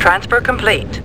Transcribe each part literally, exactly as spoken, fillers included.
Transfer complete.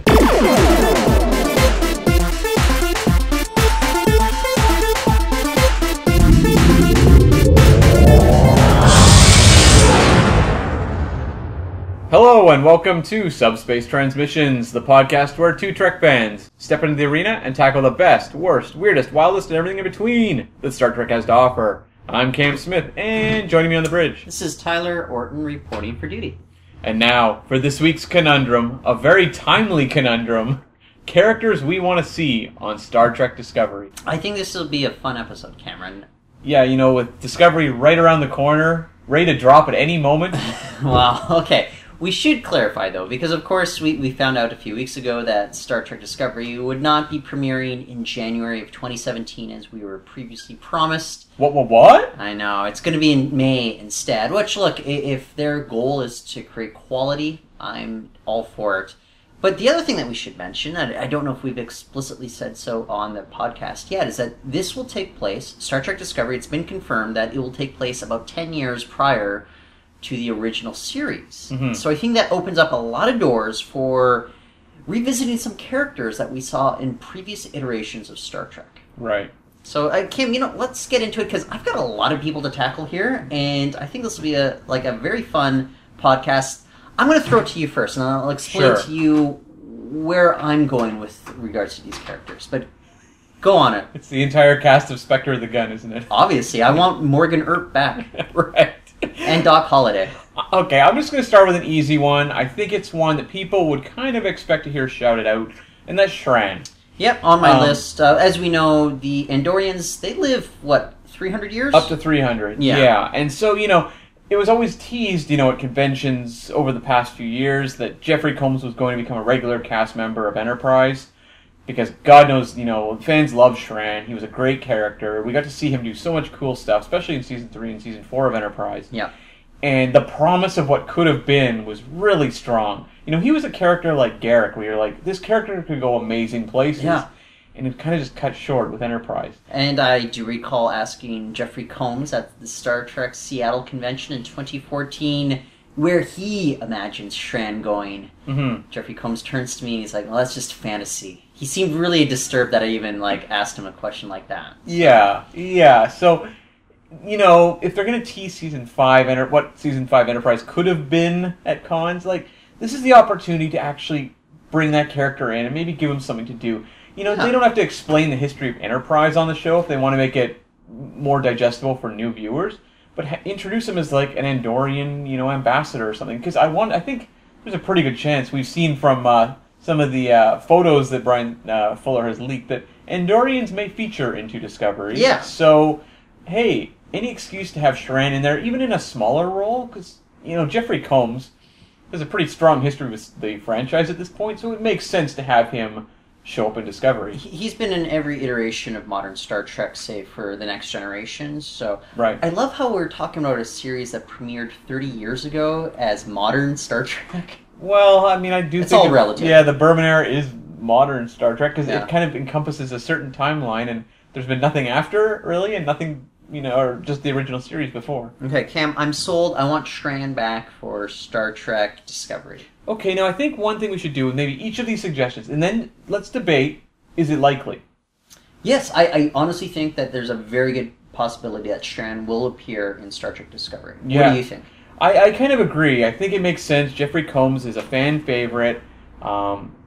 Hello and welcome to Subspace Transmissions, the podcast where two Trek fans step into the arena and tackle the best, worst, weirdest, wildest, and everything in between that Star Trek has to offer. I'm Cam Smith, and joining me on the bridge. This is Tyler Orton reporting for duty. And now, for this week's conundrum, a very timely conundrum, characters we want to see on Star Trek Discovery. I think this will be a fun episode, Cameron. Yeah, you know, with Discovery right around the corner, ready to drop at any moment. Wow, okay. We should clarify, though, because, of course, we, we found out a few weeks ago that Star Trek Discovery would not be premiering in January of twenty seventeen as we were previously promised. What, what, what? I know. It's going to be in May instead, which, look, if their goal is to create quality, I'm all for it. But the other thing that we should mention, and I don't know if we've explicitly said so on the podcast yet, is that this will take place, Star Trek Discovery, it's been confirmed that it will take place about ten years prior to the original series. Mm-hmm. So I think that opens up a lot of doors for revisiting some characters that we saw in previous iterations of Star Trek. Right. So, uh, Kim, you know, let's get into it, because I've got a lot of people to tackle here, and I think this will be a like a very fun podcast. I'm going to throw it to you first, and I'll explain sure. to you where I'm going with regards to these characters. But go on it. It's the entire cast of Spectre of the Gun, isn't it? Obviously. I want Morgan Earp back. Right. And Doc Holliday. Okay, I'm just going to start with an easy one. I think it's one that people would kind of expect to hear shouted out, and that's Shran. Yep, on my um, list. Uh, as we know, the Andorians, they live, what, three hundred years? Up to three hundred. Yeah. Yeah, and so, you know, it was always teased, you know, at conventions over the past few years that Jeffrey Combs was going to become a regular cast member of Enterprise, because God knows, you know, fans love Shran. He was a great character. We got to see him do so much cool stuff, especially in Season three and Season four of Enterprise. Yeah. And the promise of what could have been was really strong. You know, he was a character like Garrick, where you're like, this character could go amazing places. Yeah. And it kind of just cut short with Enterprise. And I do recall asking Jeffrey Combs at the Star Trek Seattle convention in twenty fourteen where he imagines Shran going. Mm-hmm. Jeffrey Combs turns to me and he's like, well, that's just fantasy. He seemed really disturbed that I even like asked him a question like that. Yeah, yeah. So, you know, if they're going to tease Season five, Enter- what Season five Enterprise could have been at cons, like, this is the opportunity to actually bring that character in and maybe give him something to do. You know, Huh. they don't have to explain the history of Enterprise on the show if they want to make it more digestible for new viewers, but ha- introduce him as, like, an Andorian, you know, ambassador or something. Because I want, I think there's a pretty good chance we've seen from uh, some of the uh, photos that Brian uh, Fuller has leaked that Andorians may feature into Discovery. Yeah. So, hey, any excuse to have Shran in there, even in a smaller role, because, you know, Jeffrey Combs has a pretty strong history with the franchise at this point, so it makes sense to have him show up in Discovery. He's been in every iteration of modern Star Trek, save for The Next Generation, so... Right. I love how we're talking about a series that premiered thirty years ago as modern Star Trek. Well, I mean, I do it's think... all it, relative. Yeah, the Berman era is modern Star Trek, because Yeah. it kind of encompasses a certain timeline, and there's been nothing after, really, and nothing, you know, or just the original series before. Okay, Cam, I'm sold. I want Shran back for Star Trek Discovery. Okay, now I think one thing we should do with maybe each of these suggestions, and then let's debate, is it likely? Yes, I, I honestly think that there's a very good possibility that Shran will appear in Star Trek Discovery. Yeah. What do you think? I, I kind of agree. I think it makes sense. Jeffrey Combs is a fan favorite. Um,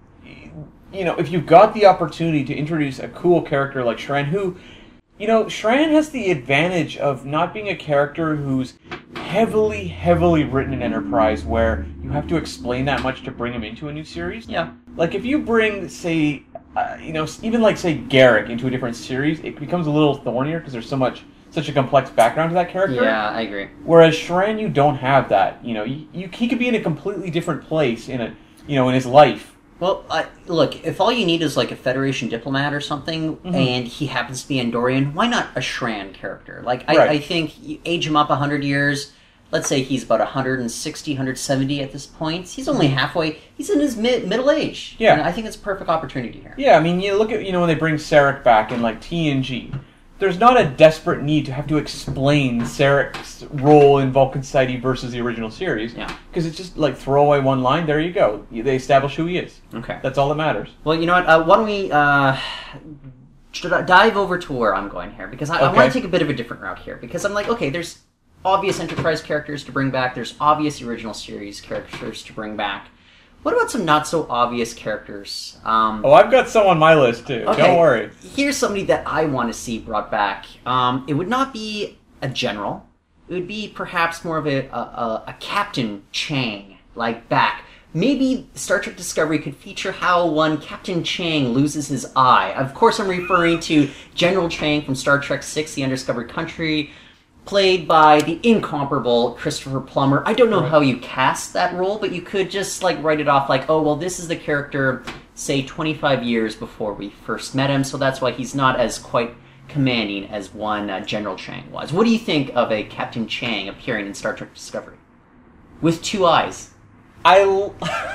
you know, if you've got the opportunity to introduce a cool character like Shran, who, you know, Shran has the advantage of not being a character who's heavily, heavily written in Enterprise, where you have to explain that much to bring him into a new series. Yeah. Like, if you bring, say, uh, you know, even like, say, Garrick into a different series, it becomes a little thornier because there's so much, such a complex background to that character. Yeah, I agree. Whereas Shran, you don't have that. You know, you, you he could be in a completely different place in a, you know, in his life. Well, uh, look, if all you need is like a Federation diplomat or something, mm-hmm. and he happens to be Andorian, why not a Shran character? Like, I, right. I think you age him up one hundred years, let's say he's about one hundred sixty, one hundred seventy at this point. He's only halfway, he's in his mid, middle age. Yeah. And I think it's a perfect opportunity here. Yeah, I mean, you look at, you know, when they bring Sarek back in, like, T N G, there's not a desperate need to have to explain Sarek's role in Vulcan Society versus the original series. Yeah. Because it's just like throw away one line, there you go. They establish who he is. Okay. That's all that matters. Well, you know what? Uh, why don't we uh, dive over to where I'm going here? Because I, I Okay. want to take a bit of a different route here. Because I'm like, okay, there's obvious Enterprise characters to bring back. There's obvious original series characters to bring back. What about some not so obvious characters? Um, Oh, I've got some on my list too. Okay. Don't worry. Here's somebody that I want to see brought back. Um, it would not be a general. It would be perhaps more of a, a, a, a Captain Chang, like back. Maybe Star Trek Discovery could feature how one Captain Chang loses his eye. Of course, I'm referring to General Chang from Star Trek six, The Undiscovered Country, played by the incomparable Christopher Plummer. I don't know Right. how you cast that role, but you could just like write it off like, oh, well, this is the character, say, twenty-five years before we first met him, so that's why he's not as quite commanding as one uh, General Chang was. What do you think of a Captain Chang appearing in Star Trek Discovery? With two eyes. I, l-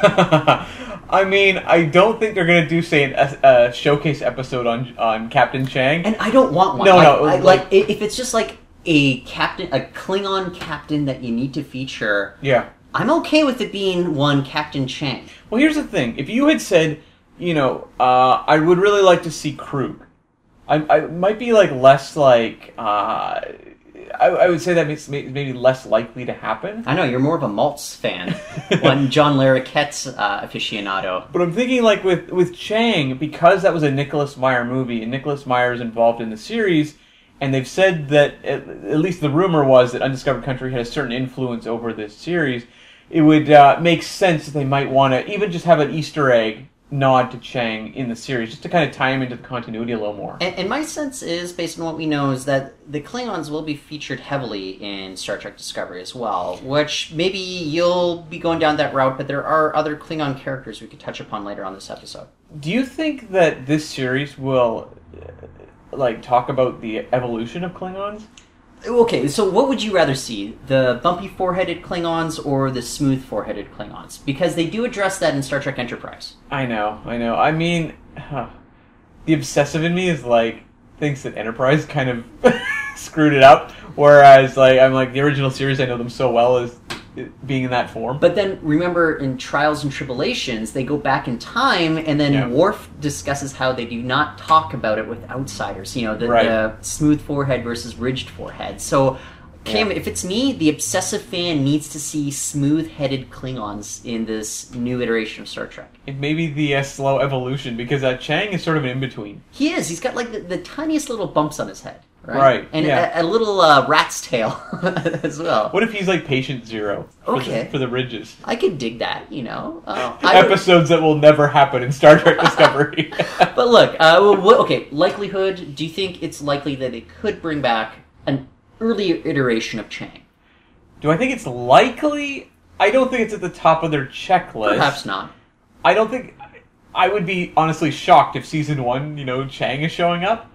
I mean, I don't think they're gonna do say an, a, a showcase episode on on Captain Chang. And I don't want one. No, I, no, I, like- like if it's just like a captain, a Klingon captain that you need to feature, Yeah. I'm okay with it being one Captain Chang. Well, here's the thing: if you had said, you know, uh, I would really like to see Krug, I, I might be like less like. Uh, I, I would say that makes maybe less likely to happen. I know you're more of a Maltz fan, one John Larroquette's uh, aficionado. But I'm thinking like with with Chang, because that was a Nicholas Meyer movie, and Nicholas Meyer is involved in the series, and they've said that at, at least the rumor was that Undiscovered Country had a certain influence over this series. It would uh, make sense that they might want to even just have an Easter egg nod to Chang in the series, just to kind of tie him into the continuity a little more. And, and my sense is, based on what we know, is that the Klingons will be featured heavily in Star Trek Discovery as well, which maybe you'll be going down that route, but there are other Klingon characters we could touch upon later on this episode. Do you think that this series will uh, like talk about the evolution of Klingons? Okay, so what would you rather see? The bumpy four-headed Klingons or the smooth four-headed Klingons? Because they do address that in Star Trek Enterprise. I know, I know. I mean, huh, the obsessive in me is like thinks that Enterprise kind of screwed it up, whereas like I'm like the original series, I know them so well as being in that form. But then remember, in Trials and Tribulations, they go back in time, and then Yeah. Worf discusses how they do not talk about it with outsiders. You know, the, Right. the smooth forehead versus ridged forehead. So, Cam, Yeah. if it's me, the obsessive fan needs to see smooth-headed Klingons in this new iteration of Star Trek. It may be the uh, slow evolution because uh, Chang is sort of an in between. He is. He's got like the, the tiniest little bumps on his head. Right. Right, And yeah. a, a little uh, rat's tail as well. What if he's like patient zero for, Okay. the, for the ridges? I could dig that, you know. Uh, I would- Episodes that will never happen in Star Trek Discovery. But look, uh, well, what, okay, likelihood, do you think it's likely that they could bring back an earlier iteration of Chang? Do I think it's likely? I don't think it's at the top of their checklist. Perhaps not. I don't think... I would be honestly shocked if season one, you know, Chang is showing up.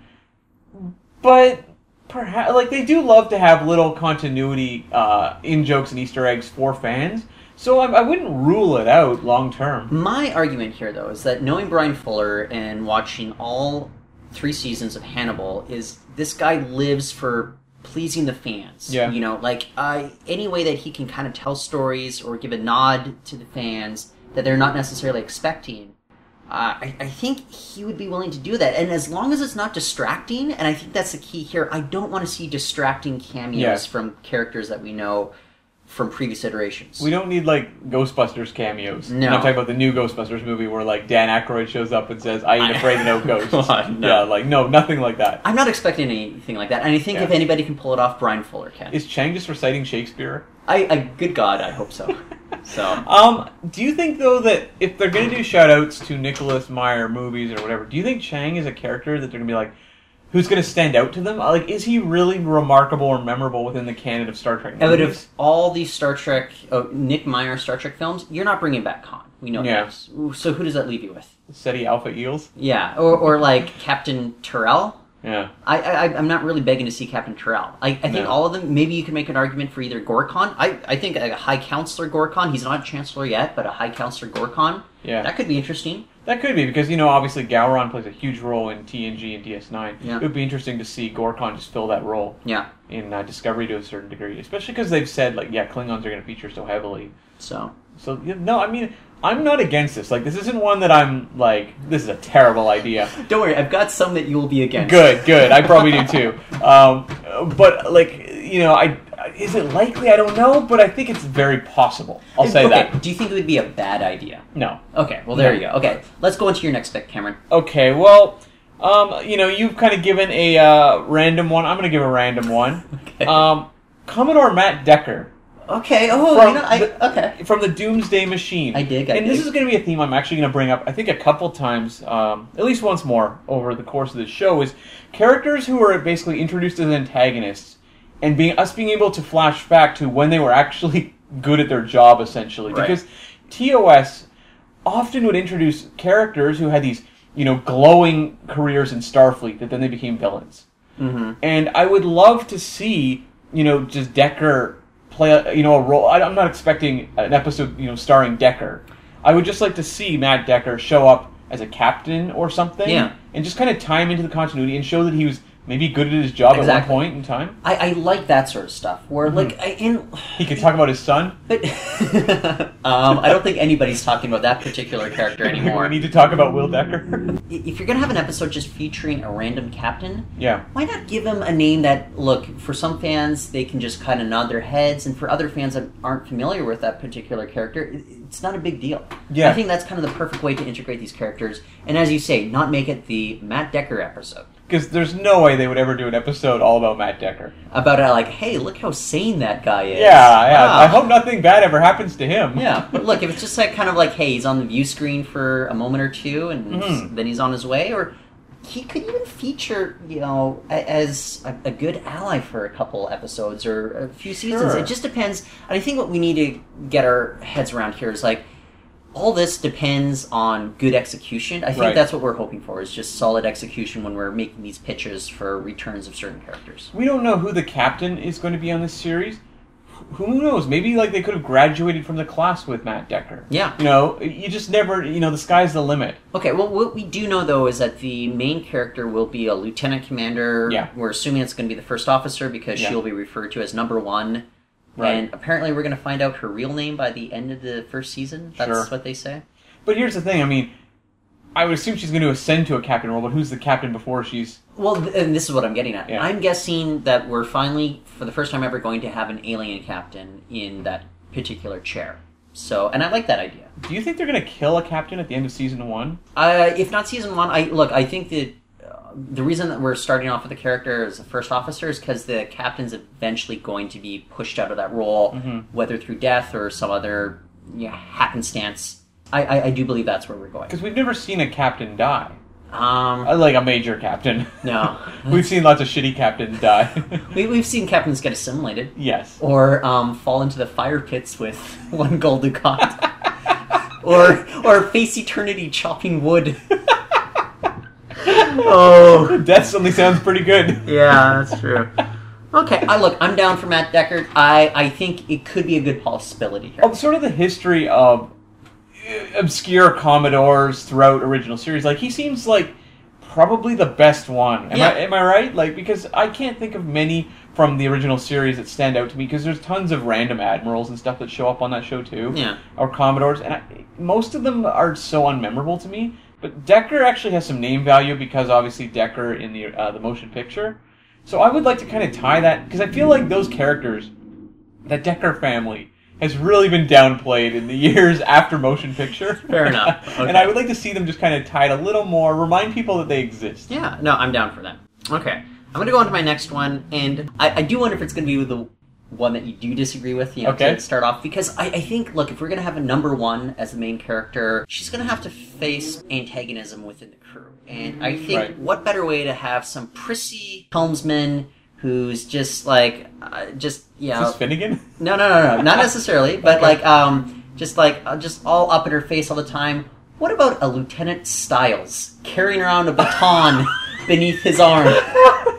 But perhaps, like, they do love to have little continuity uh, in-jokes and Easter eggs for fans. So I, I wouldn't rule it out long term. My argument here, though, is that knowing Brian Fuller and watching all three seasons of Hannibal is this guy lives for pleasing the fans. Yeah. You know, like, uh, any way that he can kind of tell stories or give a nod to the fans that they're not necessarily expecting, uh, I, I think he would be willing to do that. And as long as it's not distracting, and I think that's the key here, I don't want to see distracting cameos Yeah. from characters that we know from previous iterations. We don't need, like, Ghostbusters cameos. No. I'm talking about the new Ghostbusters movie where, like, Dan Aykroyd shows up and says, I ain't I- afraid of no ghosts. God, no. Yeah, like, no, nothing like that. I'm not expecting anything like that, and I think Yeah. if anybody can pull it off, Brian Fuller can. Is Chang just reciting Shakespeare? I, I good God, I hope so. So, Um, do you think, though, that if they're going to do shout-outs to Nicholas Meyer movies or whatever, do you think Chang is a character that they're going to be like, who's going to stand out to them? Like, is he really remarkable or memorable within the canon of Star Trek out movies? of all these Star Trek, oh, Nick Meyer Star Trek films, you're not bringing back Khan. We know Yeah. this. Ooh, so who does that leave you with? SETI Alpha Eels? Yeah, or or like Captain Terrell. Yeah. I, I I'm not really begging to see Captain Terrell. I, I think No. all of them. Maybe you can make an argument for either Gorkon. I I think a High Counselor Gorkon. He's not a Chancellor yet, but a High Counselor Gorkon. Yeah. That could be interesting. That could be, because, you know, obviously Gowron plays a huge role in T N G and D S nine. Yeah. It would be interesting to see Gorkon just fill that role Yeah. in uh, Discovery to a certain degree, especially because they've said, like, yeah, Klingons are going to feature so heavily. So, So, yeah, no, I mean, I'm not against this. Like, this isn't one that I'm, like, this is a terrible idea. don't worry, I've got some that you will be against. Good, good. I probably do, too. Um, but, like, you know, I... Is it likely? I don't know, but I think it's very possible. I'll say okay. that. Do you think it would be a bad idea? No. Okay, well, there No. you go. Okay, let's go into your next pick, Cameron. Okay, well, um, you know, you've kind of given a uh, random one. I'm going to give a random one. Okay. Um, Commodore Matt Decker. Okay, oh, From you know, I, the- okay. From the Doomsday Machine. I dig, I And this dig. is going to be a theme I'm actually going to bring up, I think, a couple times, um, at least once more over the course of this show, is characters who are basically introduced as antagonists, and being us being able to flash back to when they were actually good at their job, essentially. Right. Because T O S often would introduce characters who had these, you know, glowing careers in Starfleet that then they became villains. Mm-hmm. And I would love to see, you know, just Decker play, a, you know, a role. I- I'm not expecting an episode, you know, starring Decker. I would just like to see Matt Decker show up as a captain or something. Yeah. And just kind of tie him into the continuity and show that he was maybe good at his job Exactly. at one point in time. I, I like that sort of stuff, where, like, I, in... He could talk about his son. But, um, I don't think anybody's talking about that particular character anymore. We need to talk about Will Decker. If you're going to have an episode just featuring a random captain, Yeah. why not give him a name that, look, for some fans, they can just kind of nod their heads, and for other fans that aren't familiar with that particular character, it- it's not a big deal. Yeah. I think that's kind of the perfect way to integrate these characters, and as you say, not make it the Matt Decker episode. Because there's no way they would ever do an episode all about Matt Decker. About, uh, like, hey, look how sane that guy is. Yeah, yeah. Wow. I hope nothing bad ever happens to him. Yeah, but look, if it's just like kind of like, hey, he's on the view screen for a moment or two, and Mhm. then he's on his way, or he could even feature, you know, a- as a, a good ally for a couple episodes or a few seasons. Sure. It just depends. And I think what we need to get our heads around here is like, all this depends on good execution. I think Right. that's what we're hoping for, is just solid execution when we're making these pitches for returns of certain characters. We don't know who the captain is going to be on this series. Who knows? Maybe like they could have graduated from the class with Matt Decker. Yeah. You know, you just never. You know, the sky's the limit. Okay, well, what we do know, though, is that the main character will be a lieutenant commander. Yeah. We're assuming it's going to be the first officer because Yeah. she'll be referred to as number one. Right. And apparently we're going to find out her real name by the end of the first season. That's Sure. what they say. But here's the thing. I mean, I would assume she's going to ascend to a captain role. But who's the captain before she's? Well, th- and this is what I'm getting at. Yeah. I'm guessing that we're finally, for the first time ever, going to have an alien captain in that particular chair. So, and I like that idea. Do you think they're going to kill a captain at the end of season one? Uh, if not season one, I look. I think that uh, the reason that we're starting off with the character as the first officer is because the captain's eventually going to be pushed out of that role, Mhm. whether through death or some other you know, happenstance. I, I, I do believe that's where we're going. Because we've never seen a captain die. Um, Uh, Like a major captain. no, We've seen lots of shitty captains die. we, we've seen captains get assimilated Yes. or um, fall into the fire pits with one gold ducat, or or face eternity chopping wood. Oh. Death suddenly sounds pretty good. Yeah, that's true. Okay, I look, I'm down for Matt Deckard. I, I think it could be a good possibility here. Of sort of the history of uh, obscure Commodores throughout original series, like he seems like probably the best one. Am Yeah. I am I right? Like because I can't think of many from the original series that stand out to me because there's tons of random admirals and stuff that show up on that show too. Yeah. Or Commodores, and I, most of them are so unmemorable to me. But Decker actually has some name value because obviously Decker in the uh, the motion picture. So I would like to kind of tie that because I feel like those characters, that Decker family, has really been downplayed in the years after motion picture. Fair enough. Okay. And I would like to see them just kind of tied a little more, remind people that they exist. Yeah, no, I'm down for that. Okay, I'm going to go on to my next one, and I, I do wonder if it's going to be the one that you do disagree with, you know, Okay. to start off, because I, I think, look, if we're going to have a number one as the main character, she's going to have to face antagonism within the crew. And I think Right. what better way to have some prissy helmsman who's just like, uh, just, you Is know... this Finnegan? No, no, no, no, not necessarily, but Okay. like, um, just like, uh, just all up in her face all the time. What about a Lieutenant Styles carrying around a baton beneath his arm?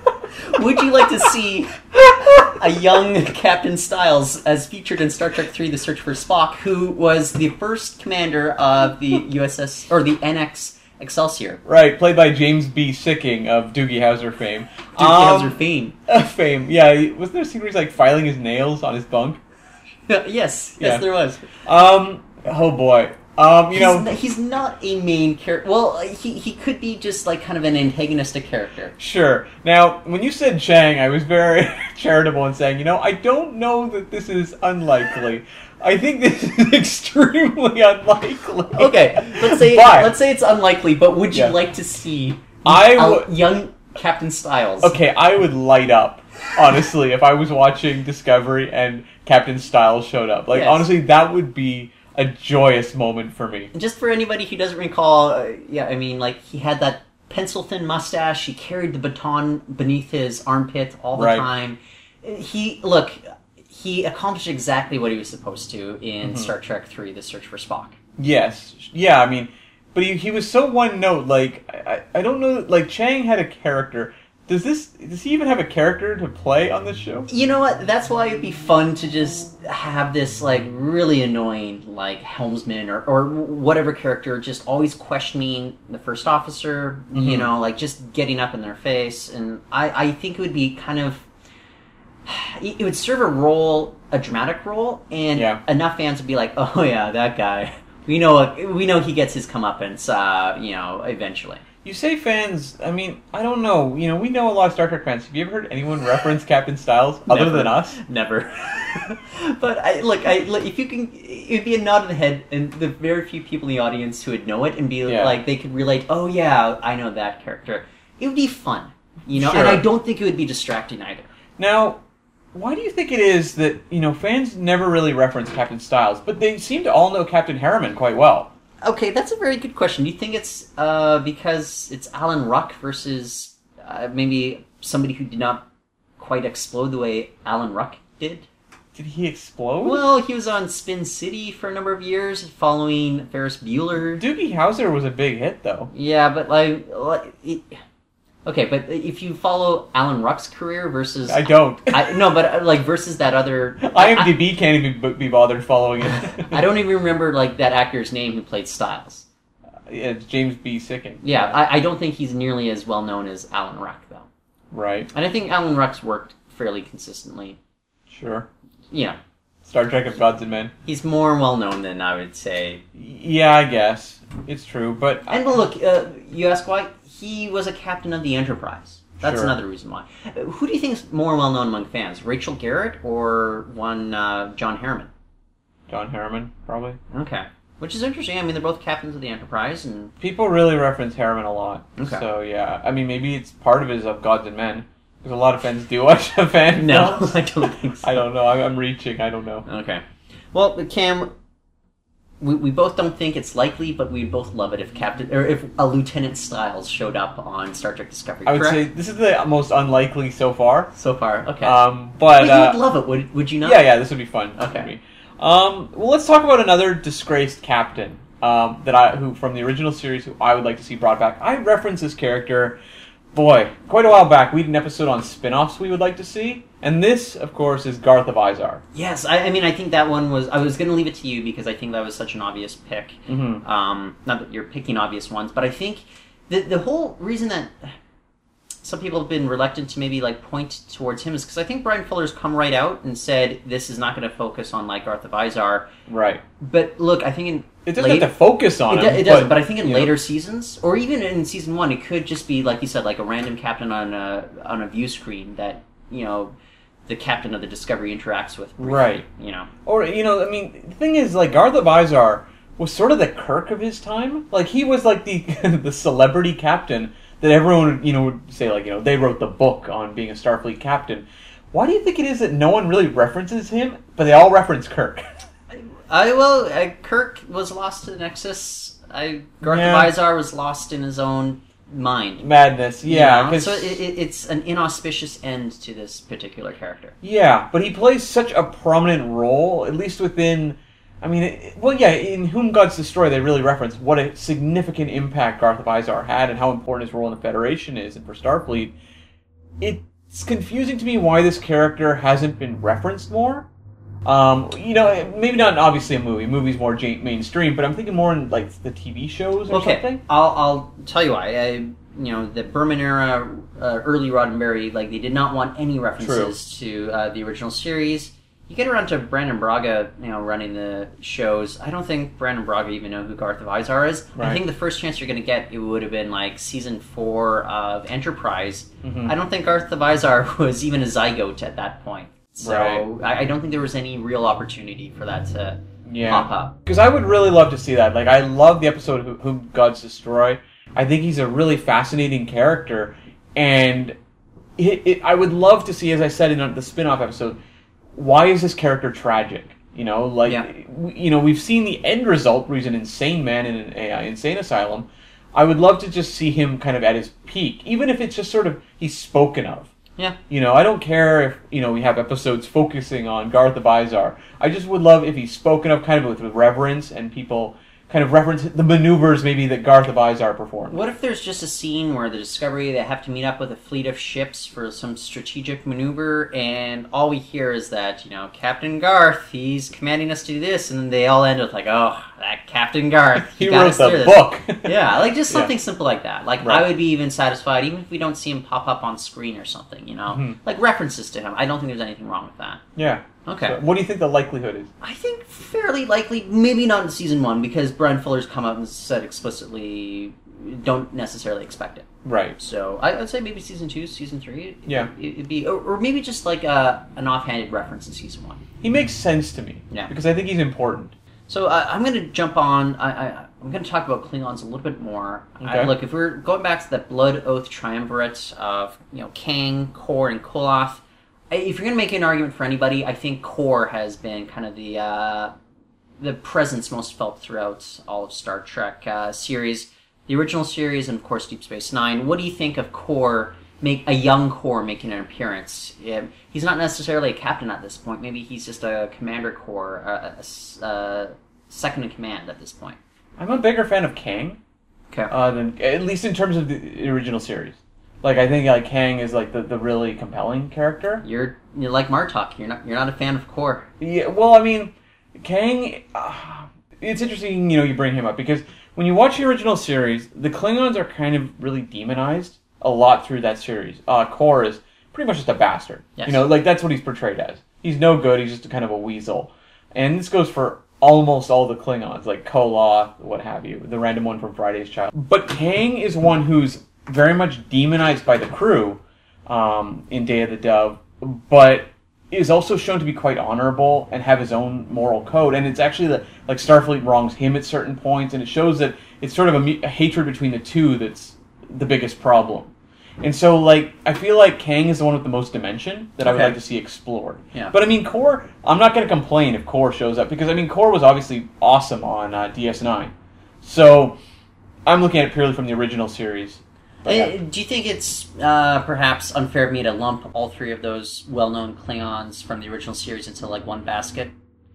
Would you like to see a young Captain Styles as featured in Star Trek three: The Search for Spock, who was the first commander of the U S S or the N X Excelsior? Right, played by James B. Sicking of Doogie Howser fame. Doogie um, Howser fame. Uh, fame, yeah. Wasn't there a scene where he's like filing his nails on his bunk? yes, yes, Yeah. there was. Um, oh boy. Um, you he's, know, n- he's not a main character. Well, he he could be just like kind of an antagonistic character. sure. Now, when you said Chang, I was very charitable in saying, you know, I don't know that this is unlikely. I think this is extremely unlikely. Okay, let's say But- let's say it's unlikely, but would you Yeah. like to see I a w- young Captain Styles? Okay, I would light up, honestly, if I was watching Discovery and Captain Styles showed up. Like, Yes. honestly, that would be a joyous moment for me. Just for anybody who doesn't recall, uh, yeah, I mean, like, he had that pencil-thin mustache, he carried the baton beneath his armpit all the Right. time. He, look, he accomplished exactly what he was supposed to in Mhm. Star Trek three: The Search for Spock. Yes. Yeah, I mean, but he, he was so one note, like, I, I don't know, like, Chang had a character. Does this, does he even have a character to play on this show? You know what? That's why it'd be fun to just have this, like, really annoying, like, helmsman or, or whatever character just always questioning the first officer, you Mhm. know, like, just getting up in their face. And I, I think it would be kind of... It would serve a role, a dramatic role, and Yeah. enough fans would be like, oh yeah, that guy. We know we know he gets his comeuppance, uh, you know, eventually. You say fans, I mean, I don't know. You know, we know a lot of Star Trek fans. Have you ever heard anyone reference Captain Styles other Never. than us? Never. But I look, I look, if you can, it'd be a nod of the head, and the very few people in the audience who would know it and be Yeah. like, they could relate. Oh yeah, I know that character. It would be fun, you know, Sure. and I don't think it would be distracting either. Now, why do you think it is that, you know, fans never really reference Captain Styles, but they seem to all know Captain Harriman quite well? Okay, that's a very good question. Do you think it's uh, because it's Alan Ruck versus uh, maybe somebody who did not quite explode the way Alan Ruck did? Did he explode? Well, he was on Spin City for a number of years, following Ferris Bueller. Doogie Howser was a big hit, though. Yeah, but like, like it, okay, but if you follow Alan Ruck's career versus I don't. I, no, but uh, like versus that other IMDb can't even b- be bothered following it. I, I don't even remember like that actor's name who played Styles. Yeah, it's James B. Sicking. Yeah, I, I don't think he's nearly as well known as Alan Ruck though, Right. and I think Alan Ruck's worked fairly consistently. Sure. You know, Star Trek of Gods and Men. he's more well known than I would say. Yeah, I guess. It's true, but... And look, uh, you ask why? He was a captain of the Enterprise. That's Sure. another reason why. Uh, Who do you think is more well known among fans? Rachel Garrett or one uh, John Harriman? John Harriman, probably. Okay. Which is interesting. I mean, they're both captains of the Enterprise, and People really reference Harriman a lot. Okay. So, yeah. I mean, maybe it's part of his of Gods and Men. Because a lot of fans do watch the fan no, films. I don't think so. I don't know. I'm, I'm reaching. I don't know. Okay. Well, Cam, we, we both don't think it's likely, but we'd both love it if Captain or if a Lieutenant Styles showed up on Star Trek Discovery. I would correct? say this is the most unlikely so far. So far, okay. Um, but... But you uh, would love it, would would you not? Yeah, yeah, this would be fun. for Okay. me. Um, well, let's talk about another disgraced captain um, that I who from the original series who I would like to see brought back. I referenced this character, boy, quite a while back. We did an episode on spin-offs we would like to see, and this, of course, is Garth of Izar. Yes, I, I mean, I think that one was. I was going to leave it to you because I think that was such an obvious pick. Mm-hmm. Um, not that you're picking obvious ones, but I think the the whole reason that some people have been reluctant to maybe like point towards him is because I think Brian Fuller's come right out and said this is not going to focus on like Garth of Izar. Right. But look, I think in It doesn't late- have to focus on it, him. do- it doesn't, but I think in you know. later seasons, or even in season one, it could just be like you said, like a random captain on a on a view screen that you know the captain of the Discovery interacts with. Briefly, Right. You know. Or, you know, I mean, the thing is, like, Garth of Izar was sort of the Kirk of his time. Like, he was like the the celebrity captain that everyone, you know, would say, like, you know, they wrote the book on being a Starfleet captain. Why do you think it is that no one really references him, but they all reference Kirk? I well, uh, Kirk was lost to the Nexus. I Garth Yeah. of Izar was lost in his own mind. Madness, yeah. You know? 'cause- So it, it, it's an inauspicious end to this particular character. Yeah, but he plays such a prominent role, at least within... I mean, it, well, yeah, in Whom Gods Destroy, they really reference what a significant impact Garth of Izar had and how important his role in the Federation is and for Starfleet. It it's confusing to me why this character hasn't been referenced more. Um, you know, maybe not obviously a movie. A movie's more mainstream, but I'm thinking more in like the T V shows or okay. something. I'll I'll tell you why. I, you know, the Berman era, uh, early Roddenberry, like they did not want any references True. to uh, the original series. You get around to Brandon Braga, you know, running the shows. I don't think Brandon Braga even know who Garth Vizar is. Right. I think the first chance you're going to get, it would have been like season four of Enterprise. Mm-hmm. I don't think Garth Vizar was even a zygote at that point. So right. I, I don't think there was any real opportunity for that to yeah. pop up. Because I would really love to see that. Like, I love the episode of Whom Gods Destroy. I think he's a really fascinating character. And it, it, I would love to see, as I said in the spin-off episode, why is this character tragic? You know, like, yeah. you know, we've seen the end result where he's an insane man in an uh, insane asylum. I would love to just see him kind of at his peak, even if it's just sort of he's spoken of. Yeah. You know, I don't care if, you know, we have episodes focusing on Garth Vizar. I just would love if he's spoken of kind of with, with reverence and people kind of reference the maneuvers maybe that Garth Vizar performed. What if there's just a scene where the Discovery, they have to meet up with a fleet of ships for some strategic maneuver, and all we hear is that, you know, Captain Garth, he's commanding us to do this, and then they all end with like, oh, that Captain Garth. He, he wrote the book. Yeah, like just something yeah. simple like that. Like, right. I would be even satisfied, even if we don't see him pop up on screen or something, you know? Mm-hmm. Like, references to him. I don't think there's anything wrong with that. Yeah. Okay. So what do you think the likelihood is? I think fairly likely, maybe not in season one, because Brian Fuller's come out and said explicitly, don't necessarily expect it. Right. So I would say maybe season two, season three. Yeah. It, it'd be, or, or maybe just like a, an offhanded reference in season one. He makes sense to me. Yeah. Because I think he's important. So uh, I'm going to jump on. I, I, I'm going to talk about Klingons a little bit more. Okay. I, look, if we're going back to that Blood Oath triumvirate of, you know, Kang, Kor, and Koloth. If you're going to make an argument for anybody, I think Kor has been kind of the uh, the presence most felt throughout all of Star Trek uh, series, the original series, and of course Deep Space Nine. What do you think of Kor, make a young Kor making an appearance? Yeah, he's not necessarily a captain at this point. Maybe he's just a commander Kor, a, a, a second in command at this point. I'm a bigger fan of Kang, okay. uh, than at least in terms of the original series. Like, I think like Kang is like the, the really compelling character. You're you're like Martok. You're not you're not a fan of Kor. Yeah. Well, I mean, Kang. Uh, it's interesting, you know, you bring him up because when you watch the original series, the Klingons are kind of really demonized a lot through that series. Uh, Kor is pretty much just a bastard. Yes. You know, like that's what he's portrayed as. He's no good. He's just a kind of a weasel. And this goes for almost all the Klingons, like Koloth, what have you, the random one from Friday's Child. But Kang is one who's very much demonized by the crew um, in Day of the Dove, but is also shown to be quite honorable and have his own moral code. And it's actually that like Starfleet wrongs him at certain points, and it shows that it's sort of a, a hatred between the two that's the biggest problem. And so, like, I feel like Kang is the one with the most dimension that I would Okay. like to see explored. Yeah. But I mean, Kor, I'm not going to complain if Kor shows up, because I mean, Kor was obviously awesome on uh, D S nine. So I'm looking at it purely from the original series. But, Uh, yeah. Do you think it's uh, perhaps unfair of me to lump all three of those well-known Klingons from the original series into like one basket?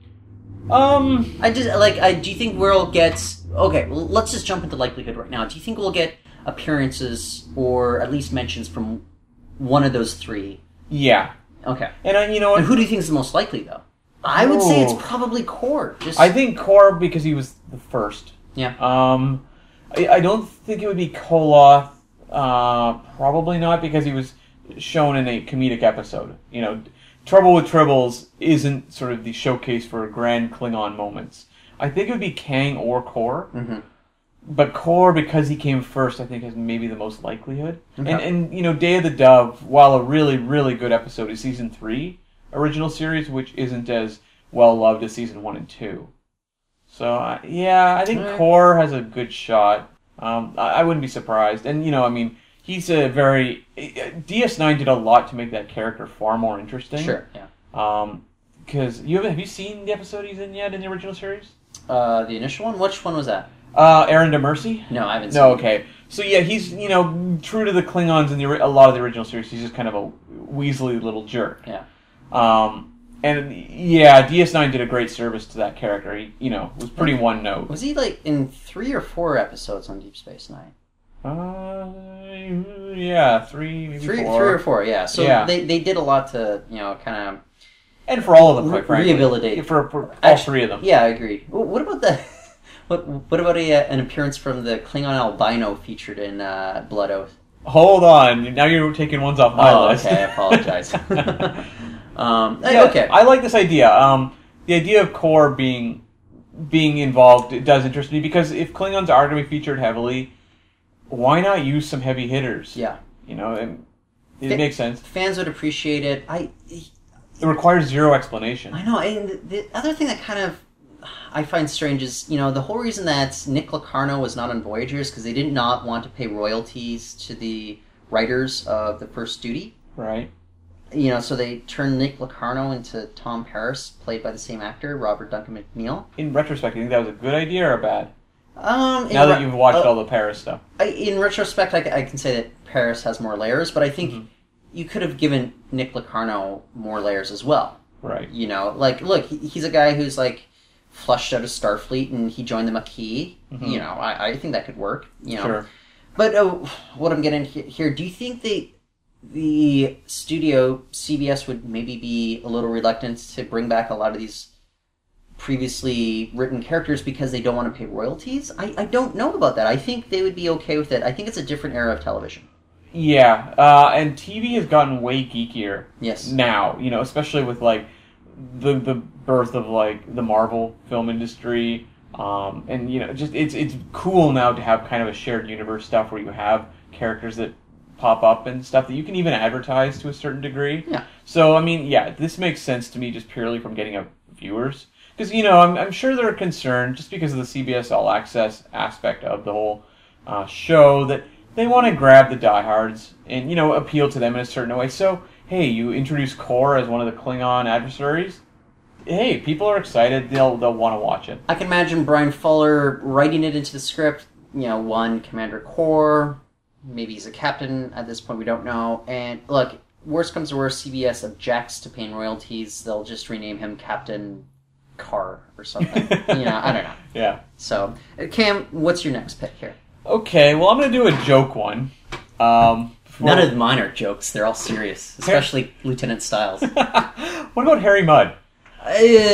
Um, I just like. I, do you think we'll get? Okay, well, let's just jump into likelihood right now. Do you think we'll get appearances or at least mentions from one of those three? yeah. Okay. And I, you know what? And who do you think is the most likely, though? I would say it's Ooh. probably Kor. Just I think Kor because he was the first. yeah. Um, I, I don't think it would be Koloth. Uh, probably not, because he was shown in a comedic episode. You know, Trouble with Tribbles isn't sort of the showcase for grand Klingon moments. I think it would be Kang or Kor. Mm-hmm. But Kor, because he came first, I think has maybe the most likelihood. Okay. And, and, you know, Day of the Dove, while a really, really good episode, is Season three original series, which isn't as well-loved as Season one and two. So, uh, yeah, I think Alright. Kor has a good shot. Um, I, I wouldn't be surprised. And, you know, I mean, he's a very... D S nine did a lot to make that character far more interesting. Sure. Yeah. Um, because, you have, have you seen the episode he's in yet in the original series? Uh, the initial one. Which one was that? Uh, Aaron to Mercy? No, I haven't seen No, it. okay. So yeah, he's, you know, true to the Klingons in the ori- a lot of the original series. He's just kind of a weaselly little jerk. Yeah. Um, and yeah, D S nine did a great service to that character. He, you know, was pretty one note. Was he like in three or four episodes on Deep Space Nine? Uh, yeah, three, maybe Three, four. three or four, yeah. So Yeah. they they did a lot to you know kind of And for all of them, quite frankly. rehabilitate. For, for all Actually, three of them. Yeah, I agree. What about the what what about a, uh, an appearance from the Klingon albino featured in uh, Blood Oath? Hold on. Now you're taking ones off my Oh, list. okay. I apologize. um, Yeah, okay. I like this idea. Um, the idea of Core being being involved, it does interest me, because if Klingons are going to be featured heavily, why not use some heavy hitters? Yeah. You know, and it Fa- makes sense. Fans would appreciate it. I It requires zero explanation. I know. And the, the other thing that kind of I find strange is, you know, the whole reason that Nick Locarno was not on Voyager is because they did not want to pay royalties to the writers of the first duty. Right. You know, so they turned Nick Locarno into Tom Paris, played by the same actor, Robert Duncan McNeil. In retrospect, you think that was a good idea or a bad? Um, Now that re- you've watched uh, all the Paris stuff. I, in retrospect, I, I can say that Paris has more layers, but I think Mhm. you could have given Nick Locarno more layers as well. Right. You know, like, look, he, he's a guy who's, like, flushed out of Starfleet and he joined the Maquis. Mhm. You know, I, I think that could work, you know. Sure. But uh, what I'm getting he- here, do you think they, the studio, C B S, would maybe be a little reluctant to bring back a lot of these previously written characters because they don't want to pay royalties? I, I don't know about that. I think they would be okay with it. I think it's a different era of television. Yeah, uh, and T V has gotten way geekier Yes. now, you know, especially with, like, the the birth of, like, the Marvel film industry, um, and, you know, just it's it's cool now to have kind of a shared universe stuff where you have characters that pop up and stuff that you can even advertise to a certain degree. Yeah. So, I mean, yeah, this makes sense to me just purely from getting a viewers. Because, you know, I'm, I'm sure they're concerned, just because of the C B S All Access aspect of the whole uh, show, that they want to grab the diehards and, you know, appeal to them in a certain way. So, hey, you introduce Core as one of the Klingon adversaries. Hey, people are excited. They'll they'll want to watch it. I can imagine Brian Fuller writing it into the script. You know, one, Commander Core. Maybe he's a captain at this point. We don't know. And look, worst comes to worst, C B S objects to paying royalties. They'll just rename him Captain Carr or something. You know, I don't know. Yeah. So, uh, Cam, what's your next pick here? Okay, well, I'm going to do a joke one. Um, for- None of mine are jokes. They're all serious, especially Lieutenant Styles. What about Harry Mudd? Uh,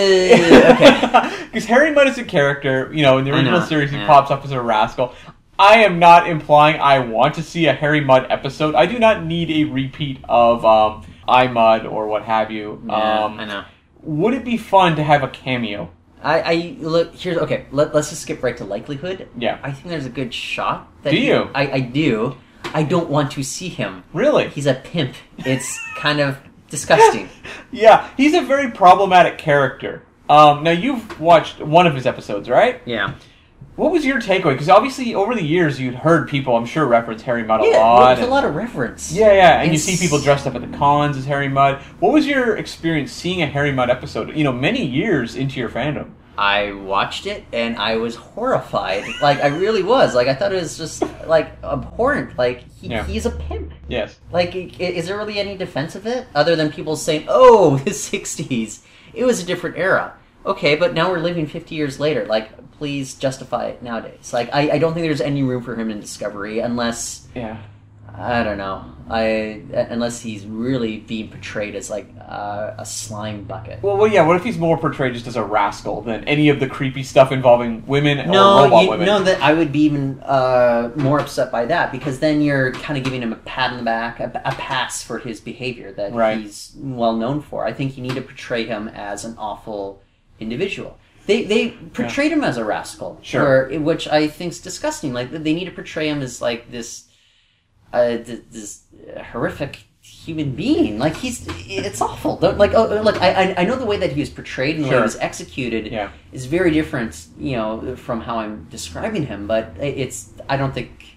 okay. Because Harry Mudd is a character, you know, in the I original know, series, he yeah. pops up as a rascal. I am not implying I want to see a Harry Mudd episode. I do not need a repeat of um, I Mudd or what have you. Yeah, um, I know. Would it be fun to have a cameo? I, I look here's okay. Let, let's just skip right to likelihood. Yeah. I think there's a good shot. That Do he- you? I, I do. I don't want to see him. Really? He's a pimp. It's kind of disgusting. Yeah, he's a very problematic character. Um, now, you've watched one of his episodes, right? Yeah. What was your takeaway? Because obviously, over the years, you'd heard people, I'm sure, reference Harry Mudd a Yeah, lot. there's a and- lot of reference. Yeah, yeah, and you It's- see people dressed up at the cons as Harry Mudd. What was your experience seeing a Harry Mudd episode, you know, many years into your fandom? I watched it and I was horrified. Like I really was. Like I thought it was just like abhorrent. Like he, Yeah. he's a pimp. Yes. Like, i- is there really any defense of it other than people saying, "Oh, the sixties, it was a different era." Okay, but now we're living fifty years later. Like, please justify it nowadays. Like, I, I don't think there's any room for him in Discovery unless Yeah. I don't know. I unless he's really being portrayed as like uh, a slime bucket. Well, well, yeah, what if he's more portrayed just as a rascal than any of the creepy stuff involving women or No, robot you, women? no, that I would be even uh, more upset by that because then you're kind of giving him a pat on the back, a, a pass for his behavior that Right. he's well known for. I think you need to portray him as an awful individual. They they portrayed him as a rascal, Sure. where- which I think is disgusting. Like they need to portray him as like this, uh, th- this horrific human being. Like he's, it's awful. Don't, like oh, look, I I- I know the way that he was portrayed and the way Sure. he was executed Yeah. is very different, you know, from how I'm describing him. But it's I don't think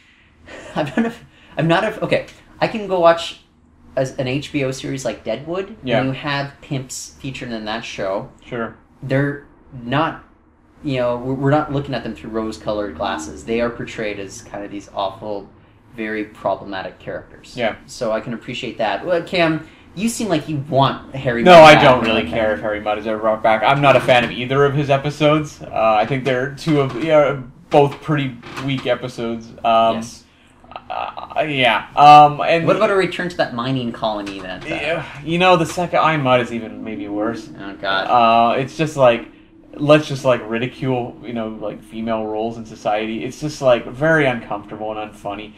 I'm not. A, I'm not a, okay. I can go watch a, an H B O series like Deadwood. Yeah. And you have pimps featured in that show. Sure. They're not. You know, we're we're not looking at them through rose-colored glasses. They are portrayed as kind of these awful, very problematic characters. Yeah. So I can appreciate that. Well, Cam, you seem like you want Harry. No, Mudd I back. don't really care if Harry Mudd is ever brought back. I'm not a fan of either of his episodes. Uh, I think they're two of, yeah, both pretty weak episodes. Um, Yes. uh, yeah. Um, and What about a return to that mining colony then? Yeah, you know, the Sekai Mud is even maybe worse. Oh god. Uh, it's just like, let's just like ridicule, you know, like female roles in society. It's just like very uncomfortable and unfunny.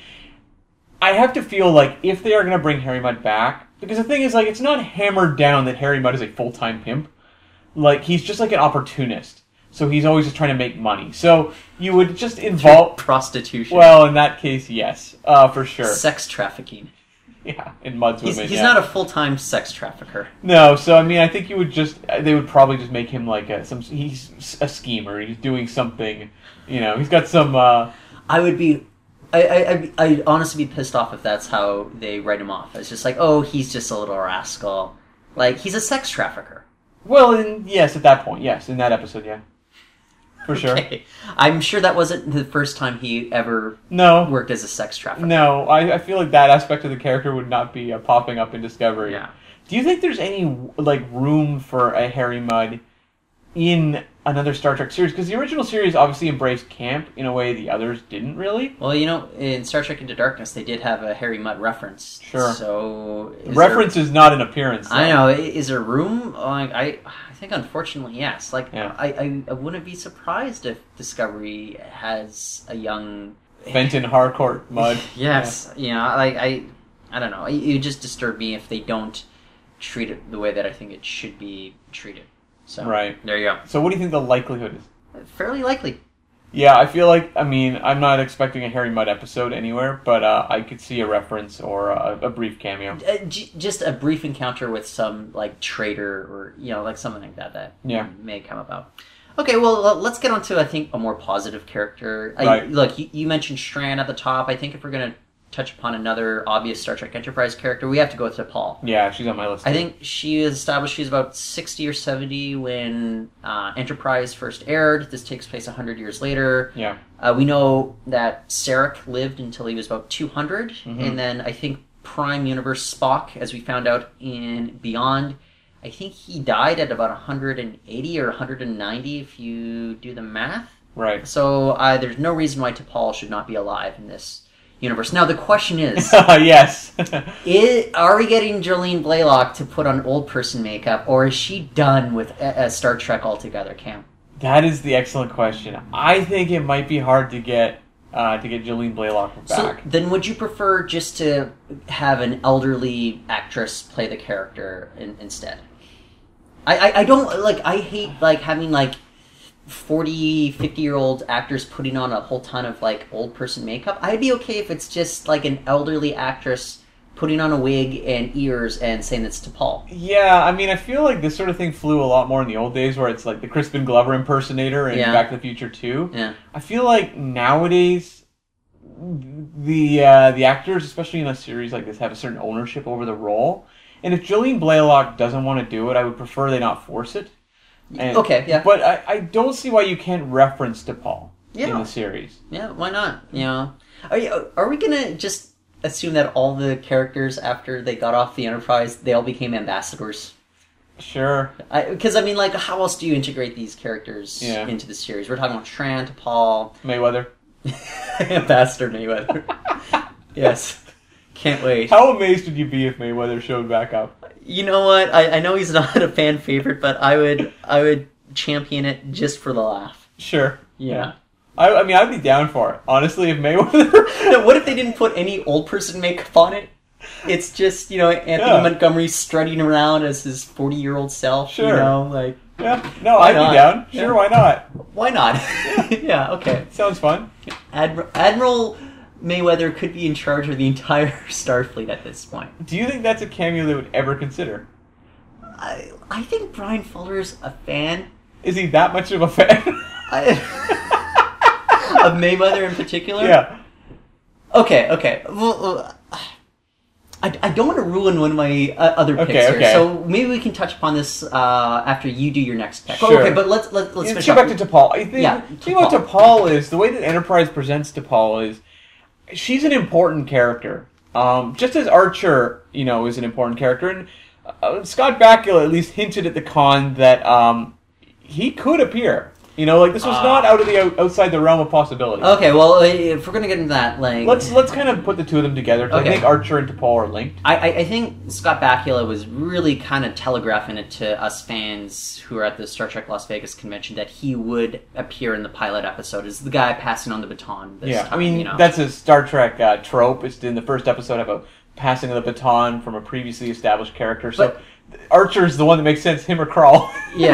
I have to feel like if they are going to bring Harry Mudd back, because the thing is, like, it's not hammered down that Harry Mudd is a full-time pimp. Like, he's just like an opportunist. So he's always just trying to make money. So you would just involve... prostitution. Well, in that case, yes. Uh, for sure. Sex trafficking. Yeah, in Mudd's He's, women, he's yeah. not a full-time sex trafficker. No, so, I mean, I think you would just... They would probably just make him like a... Some, he's a schemer. He's doing something... You know, he's got some... Uh, I would be... I, I, I'd, I'd honestly be pissed off if that's how they write him off. It's just like, oh, he's just a little rascal. Like, he's a sex trafficker. well, in, yes, at that point, yes. In that episode, yeah. For sure. Okay. I'm sure that wasn't the first time he ever No. worked as a sex trafficker. No, I, I feel like that aspect of the character would not be uh, popping up in Discovery. Yeah. Do you think there's any, like, room for a Harry Mudd in another Star Trek series? Because the original series obviously embraced camp in a way the others didn't really. Well, you know, in Star Trek Into Darkness, they did have a Harry Mudd reference. Sure. So... is Reference there, is not an appearance. Though. I know. Is there room? Like, I I think, unfortunately, yes. Like, Yeah. I, I, I wouldn't be surprised if Discovery has a young... Fenton Harcourt Mudd. Yes. You know, like, I... I don't know. It, it would just disturb me if they don't treat it the way that I think it should be treated. So, Right. there you go. So what do you think the likelihood is? Fairly likely. Yeah, I feel like, I mean, I'm not expecting a Harry Mudd episode anywhere, but uh, I could see a reference or a, a brief cameo. Uh, j- just a brief encounter with some, like, traitor or, you know, like something like that that Yeah. may come about. Okay, well, uh, let's get on to, I think, a more positive character. I, Right. Look, you, you mentioned Strand at the top. I think if we're going to touch upon another obvious Star Trek Enterprise character, we have to go to Paul. Yeah, she's on my list. I think she is established she's about sixty or seventy when uh, Enterprise first aired. This takes place one hundred years later. Yeah. Uh, we know that Sarek lived until he was about two hundred, Mhm. and then I think Prime Universe Spock, as we found out in Beyond, I think he died at about one hundred eighty or one hundred ninety if you do the math. Right. So uh, there's no reason why T'Pol should not be alive in this universe. Now the question is, yes. is are we getting Jolene Blaylock to put on old person makeup, or is she done with uh, uh, Star Trek altogether, Cam? That is the excellent question. I think it might be hard to get uh, to get Jolene Blaylock back. So then would you prefer just to have an elderly actress play the character in, instead? I, I, I don't, like, I hate, like, having, like, forty, fifty-year-old actors putting on a whole ton of, like, old person makeup. I'd be okay if it's just, like, an elderly actress putting on a wig and ears and saying it's T'Pol. Yeah, I mean, I feel like this sort of thing flew a lot more in the old days, where it's like the Crispin Glover impersonator in Yeah. Back to the Future two. Yeah. I feel like nowadays the uh, the actors, especially in a series like this, have a certain ownership over the role. And if Jolene Blaylock doesn't want to do it, I would prefer they not force it. And, Okay, yeah. But I, I don't see why you can't reference T'Pol in Yeah. the series. Yeah, why not? You know, are you, are we gonna just assume that all the characters after they got off the Enterprise, they all became ambassadors? Sure. Because I, I mean, like, how else do you integrate these characters Yeah. into the series? We're talking about Tran, T'Pol, Mayweather. Ambassador Mayweather. Yes, can't wait. How amazed would you be if Mayweather showed back up? You know what? I, I know he's not a fan favorite, but I would I would champion it just for the laugh. Sure. Yeah. I, I mean, I'd be down for it. Honestly, if Mayweather... No, what if they didn't put any old person makeup on it? It's just, you know, Anthony Yeah. Montgomery strutting around as his forty-year-old self. Sure. You know, like, Yeah, no, Why I'd not? be down. Yeah. Sure, why not? why not? Yeah, okay. Sounds fun. Admiral, Admiral Mayweather could be in charge of the entire Starfleet at this point. Do you think that's a cameo they would ever consider? I, I think Brian Fuller's a fan. Is he that much of a fan? I, of Mayweather in particular? Yeah. Okay, okay. Well, uh, I, I don't want to ruin one of my uh, other picks Okay, here, okay. so maybe we can touch upon this uh, after you do your next pick. Sure. Okay, but let's let, let's Let's finish get up. back to T'Pol. I think, Yeah, the thing about T'Pol is, the way that Enterprise presents T'Pol is, she's an important character. Um, just as Archer, you know, is an important character. And uh, Scott Bakula at least hinted at the con that um, he could appear. You know, like this was Uh. not out of the out, outside the realm of possibility. Okay, well, if we're gonna get into that, like, Let's let's kind of put the two of them together. 'Cause Okay. I think Archer and T'Pol are linked. I, I, I think Scott Bakula was really kind of telegraphing it to us fans who are at the Star Trek Las Vegas convention that he would appear in the pilot episode as the guy passing on the baton. This Yeah, time, I mean you know? that's a Star Trek uh, trope. It's in the first episode of a passing of the baton from a previously established character. So But- Archer's the one that makes sense. Him or Crawl.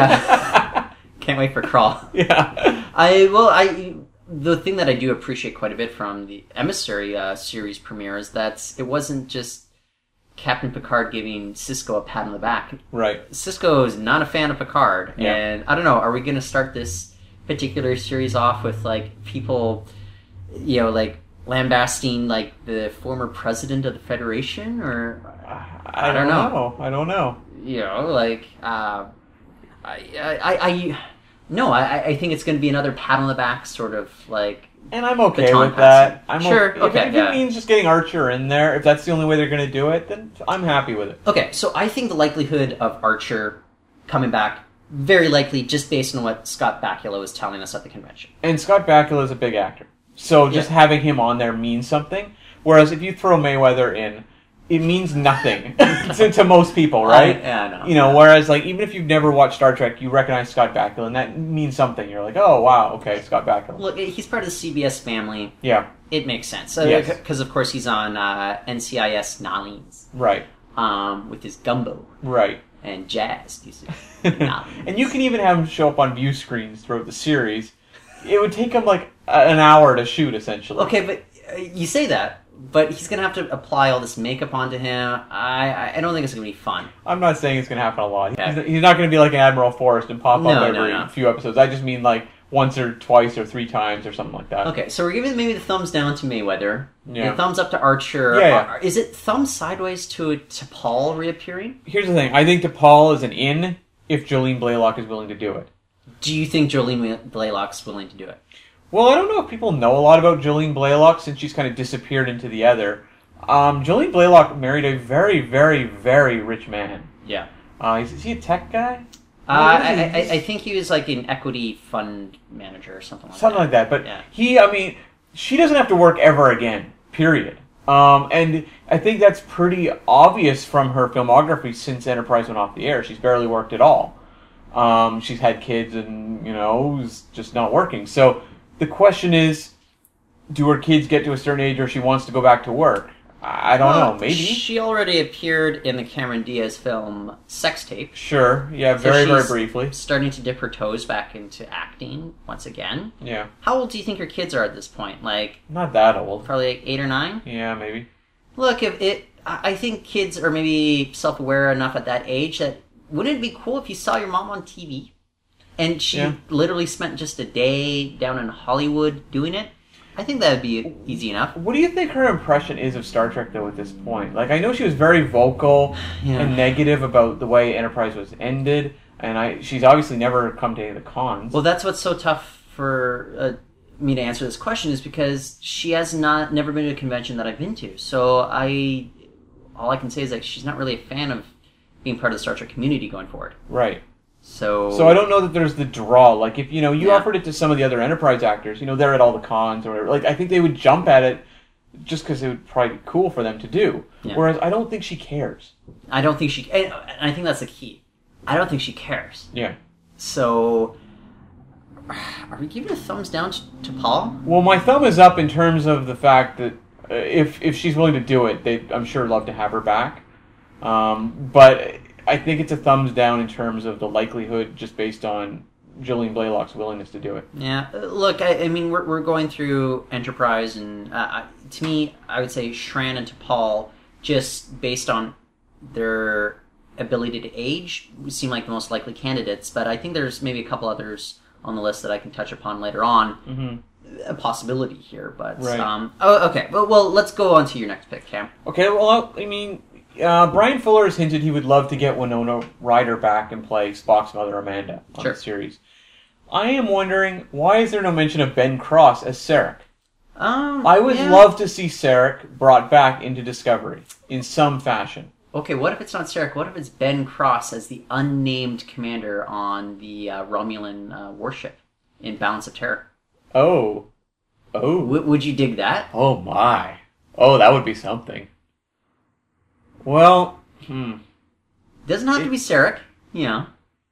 Yeah. Can't wait for Crawl. Yeah. I well, I the thing that I do appreciate quite a bit from the Emissary uh, series premiere is that it wasn't just Captain Picard giving Cisco a pat on the back. Right. Cisco is not a fan of Picard, Yeah. and I don't know. Are we going to start this particular series off with like people, you know, like lambasting like the former president of the Federation, or I, I don't don't know. know. I don't know. you know, like uh, I, I, I, no, I, I think it's going to be another pat on the back sort of like. And I'm okay Baton with that. passing. I'm Sure, o- okay, If, if yeah. it means just getting Archer in there, if that's the only way they're going to do it, then I'm happy with it. Okay, so I think the likelihood of Archer coming back very likely just based on what Scott Bakula was telling us at the convention. And Scott Bakula is a big actor, so just Yeah. having him on there means something. Whereas if you throw Mayweather in, it means nothing to, to most people, right? I, yeah, I know. You know, whereas like even if you've never watched Star Trek, you recognize Scott Bakula, and that means something. You're like, oh wow, okay, Scott Bakula. Look, he's part of the C B S family. Yeah, It makes sense. Yes. Because, of course, he's on uh, N C I S Nolens right, um, with his gumbo right. and jazz music. Nolens. And you can even have him show up on view screens throughout the series. It would take him like a- an hour to shoot, essentially. Okay, but uh, you say that, but he's going to have to apply all this makeup onto him. I, I- I don't think it's going to be fun. I'm not saying it's going to happen a lot. Yeah. He's, he's not going to be like an Admiral Forrest and pop No, up no, every no. few episodes. I just mean like once or twice or three times or something like that. Okay, so we're giving maybe the thumbs down to Mayweather. Yeah. The thumbs up to Archer. Yeah, yeah. Are- Is it thumbs sideways to, to Paul reappearing? Here's the thing. I think DePaul is an in if Jolene Blaylock is willing to do it. Do you think Jolene Blaylock's willing to do it? Well, I don't know if people know a lot about Jolene Blaylock since she's kind of disappeared into the ether. Um, Jolene Blaylock married a very, very, very rich man. Yeah. Uh, is, is he a tech guy? Uh, What is I, he? I, I think he was like an equity fund manager or something like Something that. like that. But Yeah. he, I mean, she doesn't have to work ever again, period. Um, and I think that's pretty obvious from her filmography since Enterprise went off the air. She's barely worked at all. Um, she's had kids and, you know, is just not working. So the question is, do her kids get to a certain age where she wants to go back to work? I I don't Well, know. Maybe. She already appeared in the Cameron Diaz film Sex Tape, Sure. Yeah, So very, very she's- briefly. starting to dip her toes back into acting once again. Yeah. How old do you think her kids are at this point? Like, Not that old. probably like eight or nine? Yeah, maybe. Look, if it, I I think kids are maybe self-aware enough at that age that wouldn't it be cool if you saw your mom on T V and she Yeah. literally spent just a day down in Hollywood doing it? I think that would be easy enough. What do you think her impression is of Star Trek, though, at this point? Like, I know she was very vocal Yeah. and negative about the way Enterprise was ended, and I she's obviously never come to any of the cons. Well, that's what's so tough for uh, me to answer this question is because she has not never been to a convention that I've been to. So I, all I can say is like she's not really a fan of being part of the Star Trek community going forward. Right. So So I don't know that there's the draw. Like, if, you know, you Yeah. offered it to some of the other Enterprise actors, you know, they're at all the cons or whatever. Like, I think they would jump at it just because it would probably be cool for them to do. Yeah. Whereas I don't think she cares. I don't think she. And I think that's the key. I don't think she cares. Yeah. So, are we giving a thumbs down to, to Paul? Well, my thumb is up in terms of the fact that uh, if if she's willing to do it, they I'm sure love to have her back. Um, but I think it's a thumbs down in terms of the likelihood, just based on Jolene Blaylock's willingness to do it. Yeah. uh, Look, I, I mean, we're we're going through Enterprise, and uh, I- to me, I would say Shran and T'Pol, just based on their ability to age, seem like the most likely candidates. But I think there's maybe a couple others on the list that I can touch upon later on. Mm-hmm. A possibility here, but Right. um, oh, okay. Well, well, let's go on to your next pick, Cam. Okay, well, I mean, uh, Brian Fuller has hinted he would love to get Winona Ryder back and play Spock's mother, Amanda, on Sure. the series. I am wondering, why is there no mention of Ben Cross as Sarek? Um, I would yeah. love to see Sarek brought back into Discovery in some fashion. Okay, what if it's not Sarek? What if it's Ben Cross as the unnamed commander on the uh, Romulan uh, warship in Balance of Terror. Oh. Oh. W- would you dig that? Oh, my. Oh, that would be something. Well, hmm. Doesn't have It- to be Sarek, you know.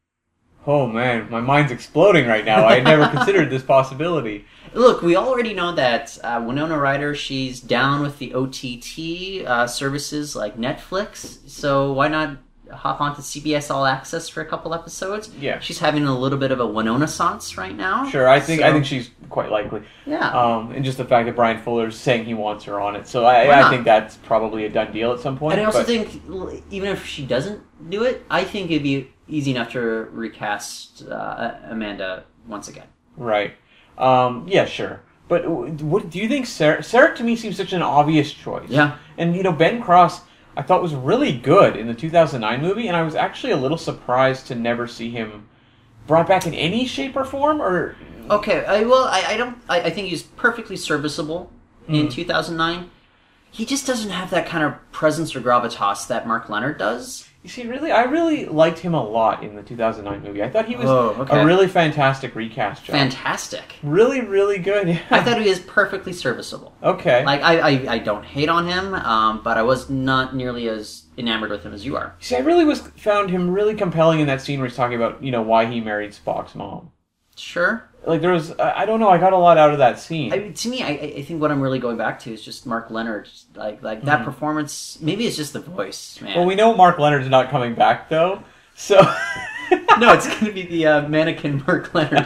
Oh, man. My mind's exploding right now. I had never considered this possibility. Look, we already know that uh, Winona Ryder, she's down with the O T T uh, services like Netflix, so why not hop onto C B S All Access for a couple episodes? Yeah. She's having a little bit of a Winona-sance right now. Sure, I think so, I think she's quite likely. Yeah. Um, and just the fact that Brian Fuller's saying he wants her on it. So I, Why I not? think that's probably a done deal at some point. And I also but- think, l- even if she doesn't do it, I think it'd be easy enough to recast uh, Amanda once again. Right. Um, yeah, sure. But what do you think? Sarah, Sarah to me seems such an obvious choice. Yeah. And you know, Ben Cross, I thought was really good in the two thousand nine movie, and I was actually a little surprised to never see him brought back in any shape or form. Or Okay, I, well, I, I don't. I, I think he's perfectly serviceable in Mm. two thousand nine. He just doesn't have that kind of presence or gravitas that Mark Leonard does. you see, really, I really liked him a lot in the two thousand nine movie. I thought he was Oh, okay. a really fantastic recast job. Fantastic. Really, really good. Yeah. I thought he was perfectly serviceable. Okay. Like I, I, I don't hate on him, um, but I was not nearly as enamored with him as you are. See, I really was found him really compelling in that scene where he's talking about, you know, why he married Spock's mom. Sure. Like, there was, I I don't know, I got a lot out of that scene. I, to me, I, I think what I'm really going back to is just Mark Leonard. Like, like that Mhm. performance. Maybe it's just the voice, man. Well, we know Mark Leonard's not coming back, though, so... no, it's going to be the uh, mannequin Mark Leonard.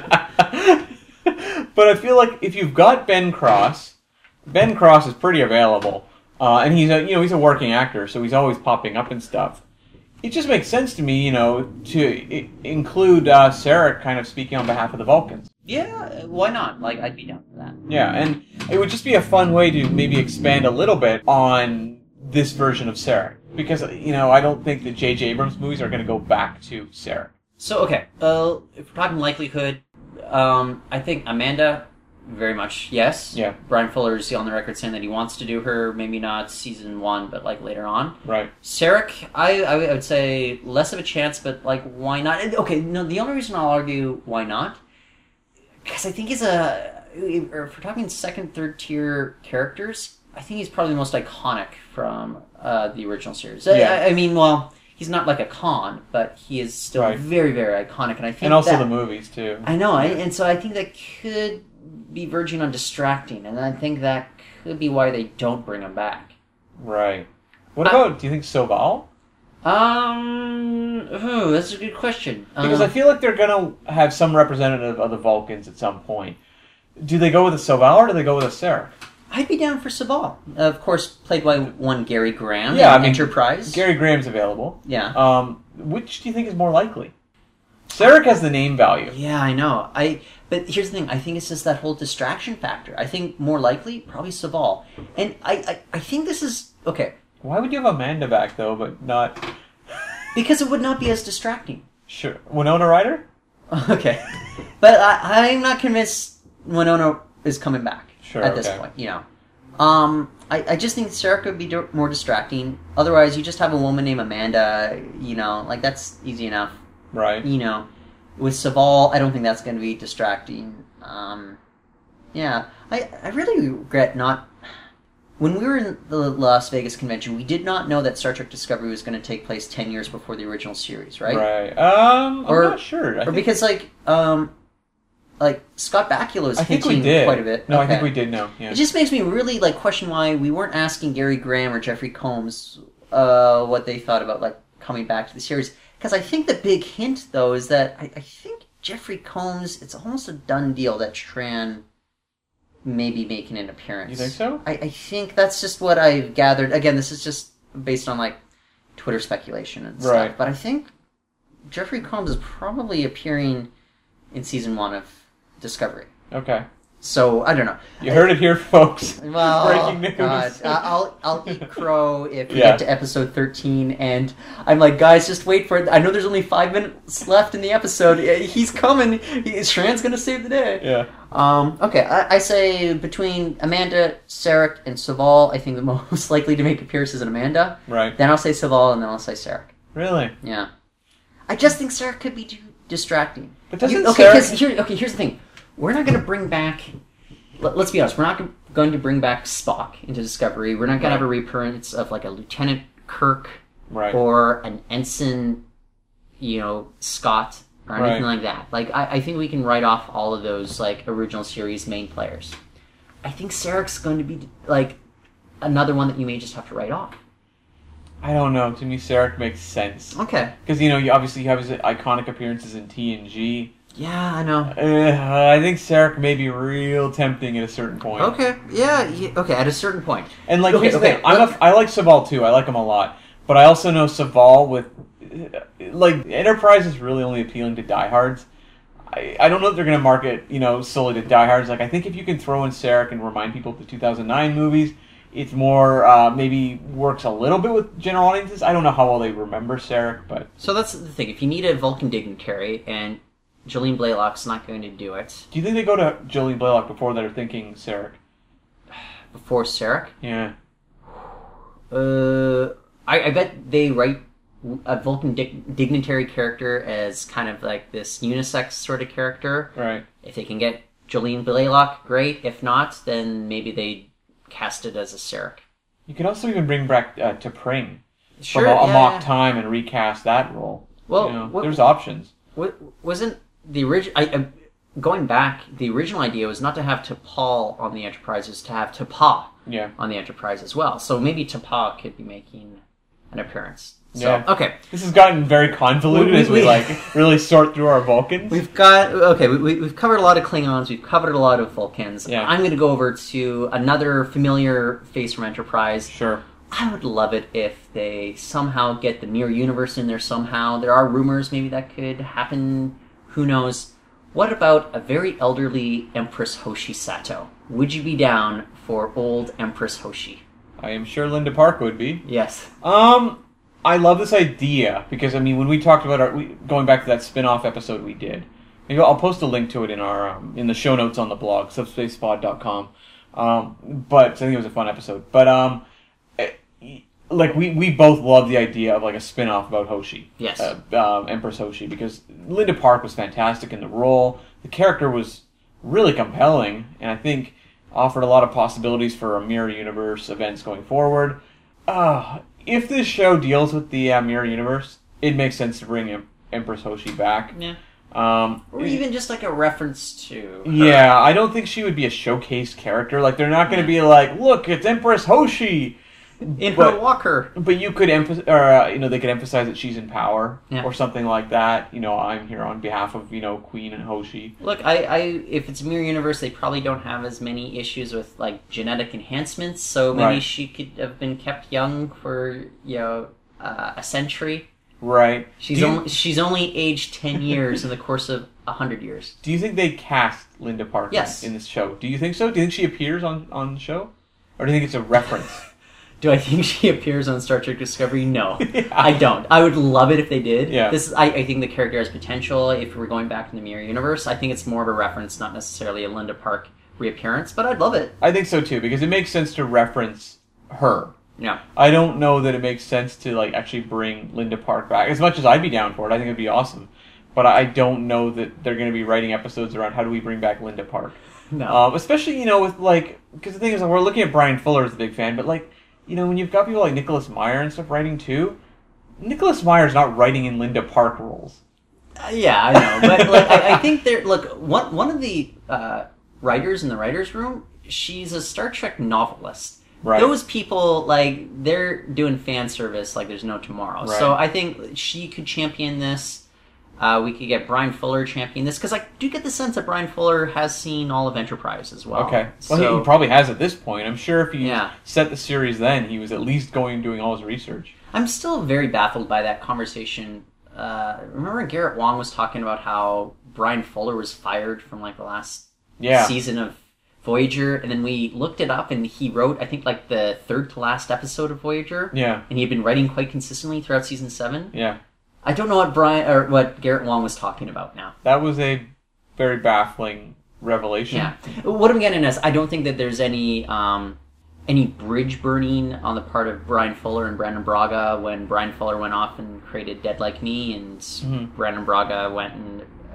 But I feel like if you've got Ben Cross, Ben Cross is pretty available, uh, and he's a, you know, he's a working actor, so he's always popping up and stuff. It just makes sense to me, you know, to I- include uh, Sarek kind of speaking on behalf of the Vulcans. Yeah, why not? Like, I'd be down for that. Yeah, and it would just be a fun way to maybe expand a little bit on this version of Sarek. Because, you know, I don't think that J J Abrams movies are going to go back to Sarek. So, okay, uh, if we're talking likelihood, um, I think Amanda, very much yes. Yeah. Brian Fuller's on the record saying that he wants to do her, maybe not season one, but like later on. Right. Sarek, I, I would say less of a chance, but like, why not? And, okay, no, the only reason I'll argue why not, because I think he's a, if we're talking second, third tier characters, I think he's probably the most iconic from uh, the original series. Yeah. I, I mean, well, he's not like a Khan, but he is still Right. very, very iconic, and I think And also that, the movies, too. I know, I, and so I think that could be verging on distracting, and I think that could be why they don't bring him back. Right. What I- about, do you think Soval? Um, ooh, that's a good question. Because Um, I feel like they're going to have some representative of the Vulcans at some point. Do they go with a Soval or do they go with a Sarek? I'd be down for Sabal. Of course, played by one Gary Graham Yeah, in I mean, Enterprise. Gary Graham's available. Yeah. Um, which do you think is more likely? Sarek has the name value. Yeah, I know. I But here's the thing. I think it's just that whole distraction factor. I think more likely, probably Sabal. And I, I, I think this is... Okay. Why would you have Amanda back, though, but not... Because it would not be as distracting. Sure. Winona Ryder? Okay. But I, I'm not convinced Winona is coming back Sure, at this okay. point, you know. Um, I, I just think Sarah could be do- more distracting. Otherwise, you just have a woman named Amanda, you know, like that's easy enough. Right. You know, with Saval, I don't think that's going to be distracting. Um, yeah, I, I really regret not... When we were in the Las Vegas convention, we did not know that Star Trek Discovery was going to take place ten years before the original series, right? Right. Um, I'm Or- not sure. I Or think, because, like, um, like Scott Bakula was I think hinting we did. quite a bit. No, I Okay. think we did know. Yeah. It just makes me really, like, question why we weren't asking Gary Graham or Jeffrey Combs uh, what they thought about, like, coming back to the series. Because I think the big hint, though, is that I, I think Jeffrey Combs, it's almost a done deal that Tran may be making an appearance. You think so? I, I think that's just what I've gathered. Again, this is just based on, like, Twitter speculation and stuff. Right. But I think Jeffrey Combs is probably appearing in season one of Discovery. Okay. So, I don't know. You heard it here, folks. Well, Breaking news. God, I- I'll I'll eat crow if we Yeah. get to episode thirteen, and I'm like, guys, just wait for it. I know there's only five minutes left in the episode. He's coming. He, Shran's gonna save the day. Yeah. Um. Okay, I, I say between Amanda, Sarek, and Saval, I think the most likely to make appearance is an Amanda. Right. Then I'll say Saval, and then I'll say Sarek. Really? Yeah. I just think Sarek could be too distracting. But doesn't You- okay, Sarek- 'cause here, okay, here's the thing. we're not going to bring back. Let, let's be honest. We're not going to bring back Spock into Discovery. We're not going to have a recurrence of like a Lieutenant Kirk right. or an Ensign, you know, Scott or anything right. like that. Like I, I think we can write off all of those like original series main players. I think Sarek's going to be like another one that you may just have to write off. I don't know. To me, Sarek makes sense. Okay. Because, you know, you obviously have his iconic appearances in T N G. Yeah, I know. Uh, I think Sarek may be real tempting at a certain point. Okay. Yeah. yeah okay. At a certain point. And like, okay, here's the okay, thing. I'm a, I like Saval too. I like him a lot. But I also know Saval with like Enterprise is really only appealing to diehards. I, I don't know if they're going to market, you know, solely to diehards. Like, I think if you can throw in Sarek and remind people of the two thousand nine movies, it's more, uh, maybe works a little bit with general audiences. I don't know how well they remember Sarek, but... So that's the thing. If you need a Vulcan dignitary, and Jolene Blaylock's not going to do it... Do you think they go to Jolene Blaylock before they're thinking Sarek? Before Sarek? Yeah. Uh, I, I bet they write a Vulcan dig- dignitary character as kind of like this unisex sort of character. Right. If they can get Jolene Blaylock, great. If not, then maybe they cast it as a Sarek. You could also even bring back uh, T'Pring Sure, from a, a yeah, mock yeah. time and recast that role. Well, you know, what- there's options. What, wasn't the original... I, I, going back, the original idea was not to have T'Pol on the Enterprise, it was to have T'Pah Yeah. on the Enterprise as well. So maybe T'Pah could be making an appearance. So, Yeah. okay. This has gotten very convoluted We- as we, we- like, really sort through our Vulcans. We've got... Okay, we, we- we've covered a lot of Klingons, we've covered a lot of Vulcans. Yeah. I'm going to go over to another familiar face from Enterprise. Sure. I would love it if they somehow get the Mirror Universe in there somehow. There are rumors maybe that could happen. Who knows? What about a very elderly Empress Hoshi Sato? Would you be down for old Empress Hoshi? I am sure Linda Park would be. Yes. Um, I love this idea because, I mean, when we talked about our... We, going back to that spin-off episode we did, maybe I'll post a link to it in our um, in the show notes on the blog, subspace pod dot com. Um, but I think it was a fun episode. But, um... like we, we both love the idea of like a spin-off about Hoshi. Yes. Uh, um, Empress Hoshi, because Linda Park was fantastic in the role. The character was really compelling, and I think offered a lot of possibilities for a Mirror Universe events going forward. Uh, if this show deals with the uh, Mirror Universe, it makes sense to bring em- Empress Hoshi back. Yeah. Um, Or even just like a reference to her. yeah, I don't think she would be a showcase character. Like, they're not going to be like, look, it's Empress Hoshi! In But- her walker. But you could emphasize, or uh, you know, they could emphasize that she's in power, Yeah. or something like that. You know, I'm here on behalf of you know Queen and Hoshi. Look, I, I, if it's Mirror Universe, they probably don't have as many issues with like genetic enhancements. So maybe Right. she could have been kept young for you know uh, a century. Right. She's do you, only she's only aged ten years in the course of a hundred years. Do you think they cast Linda Park Yes. in this show? Do you think so? Do you think she appears on on the show, or do you think it's a reference? Do I think she appears on Star Trek Discovery? No, Yeah. I don't. I would love it if they did. Yeah. This is, I, I think the character has potential. If we're going back in the Mirror Universe, I think it's more of a reference, not necessarily a Linda Park reappearance. But I'd love it. I think so too, because it makes sense to reference her. Yeah. I don't know that it makes sense to like actually bring Linda Park back. As much as I'd be down for it, I think it'd be awesome. But I don't know that they're going to be writing episodes around how do we bring back Linda Park. No. Um, especially, you know, with like, because the thing is, we're looking at Brian Fuller as a big fan, but like, you know, when you've got people like Nicholas Meyer and stuff writing too, Nicholas Meyer's not writing in Linda Park roles. Uh, yeah, I know, but like, I, I think there. Look, one one of the uh, writers in the writers' room, she's a Star Trek novelist. Right. Those people, like, they're doing fan service like there's no tomorrow. Right. So I think she could champion this. Uh, we could get Brian Fuller champion this, because I do get the sense that Brian Fuller has seen all of Enterprise as well. Okay. Well, So, he, he probably has at this point. I'm sure if he Yeah. set the series then, he was at least going and doing all his research. I'm still very baffled by that conversation. Uh, remember Garrett Wong was talking about how Brian Fuller was fired from like the last Yeah. season of Voyager, and then we looked it up, and he wrote, I think, like the third to last episode of Voyager. Yeah. And he had been writing quite consistently throughout season seven. Yeah. I don't know what Brian or what Garrett Wong was talking about now. That was a very baffling revelation. Yeah. What I'm getting at is I don't think that there's any um, any bridge burning on the part of Brian Fuller and Brandon Braga when Brian Fuller went off and created Dead Like Me, and Mhm. Brandon Braga went and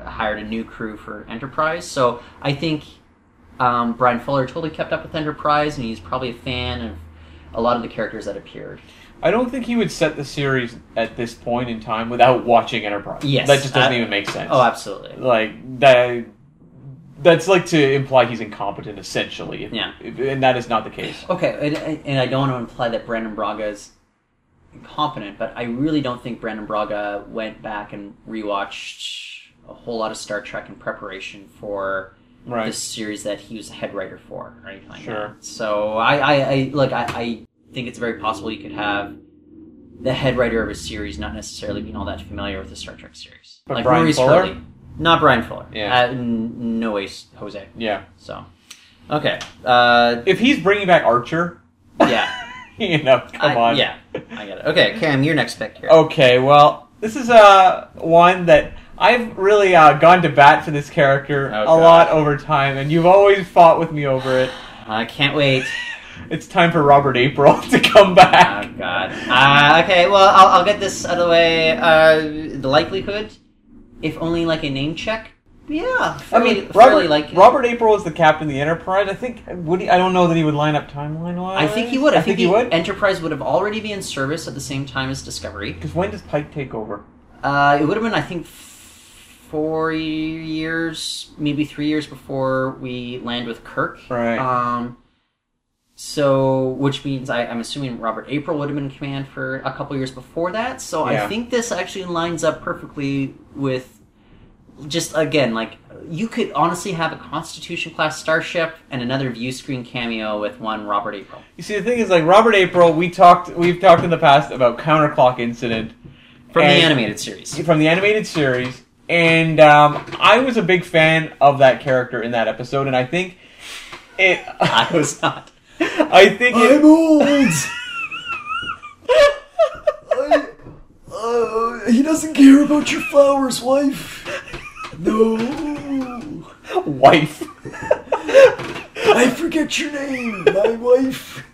hired a new crew for Enterprise. So I think um, Brian Fuller totally kept up with Enterprise, and he's probably a fan of a lot of the characters that appeared. I don't think he would set the series at this point in time without watching Enterprise. Yes. That just doesn't uh, even make sense. Oh, absolutely. Like, that... That's like to imply he's incompetent, essentially. If, Yeah. if- and that is not the case. Okay, and, and I don't want to imply that Brandon Braga is incompetent, but I really don't think Brandon Braga went back and rewatched a whole lot of Star Trek in preparation for Right. this series that he was a head writer for, or anything like Sure. that. So I, I, I look, I, I think it's very possible you could have the head writer of a series not necessarily being all that familiar with the Star Trek series. But like Brian Maurice Fuller? Hurley. Not Brian Fuller. Yeah. Uh, n- no way, Jose. Yeah. So, okay. Uh, If he's bringing back Archer, yeah. you know, come I- on. Yeah, I get it. Okay, Cam, your next pick here. Okay, well, this is uh, one that I've really uh, gone to bat for this character Oh, a God. lot over time, and you've always fought with me over it. I can't wait. It's time for Robert April to come back. Oh, God. Uh, okay, well, I'll, I'll get this out of the way. Uh, the likelihood, if only like a name check. Yeah, I fairly, mean, fairly Robert, like Robert April is the captain of the Enterprise. I think would he, I don't know that he would line up timeline wise. I think he would. I, I think he the would. Enterprise would have already been in service at the same time as Discovery. Because when does Pike take over? Uh, it would have been, I think, four years, maybe three years before we land with Kirk. Right. Um, so, which means I, I'm assuming Robert April would have been in command for a couple years before that. So Yeah. I think this actually lines up perfectly with just, again, like, you could honestly have a Constitution-class starship and another view screen cameo with one Robert April. You see, the thing is, like Robert April, we talked, we've talked in the past about Counterclock Incident From and- the animated series. from the animated series, and um, I was a big fan of that character in that episode, and I think it. I was not. I think it. old. I, uh, he doesn't care about your flowers, wife. No. Wife. I forget your name, my wife.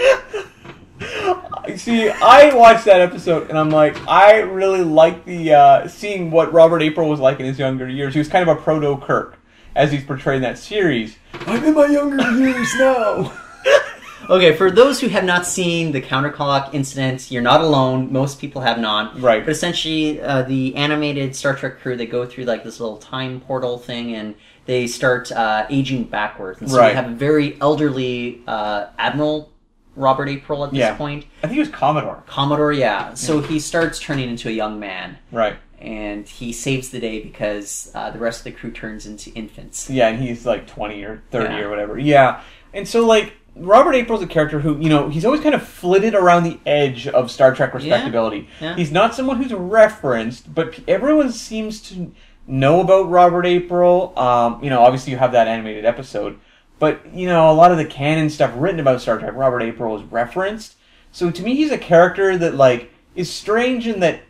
See, I watched that episode, and I'm like, I really like the uh, seeing what Robert April was like in his younger years. He was kind of a proto Kirk as he's portrayed in that series. I'm in my younger years now. Okay, for those who have not seen the Counterclock incident, you're not alone. Most people have not. Right. But essentially, uh, the animated Star Trek crew, they go through like this little time portal thing, and they start uh, aging backwards. And so Right. we have a very elderly uh, Admiral Robert April at this Yeah. point. I think he was Commodore. Commodore, yeah. So he starts turning into a young man. Right. And he saves the day because uh, the rest of the crew turns into infants. Yeah, and he's like twenty or thirty Yeah. or whatever. Yeah. And so, like, Robert April's a character who, you know, he's always kind of flitted around the edge of Star Trek respectability. Yeah. He's not someone who's referenced, but everyone seems to know about Robert April. Um, you know, obviously you have that animated episode. But, you know, a lot of the canon stuff written about Star Trek, Robert April is referenced. So to me, he's a character that, like, is strange in that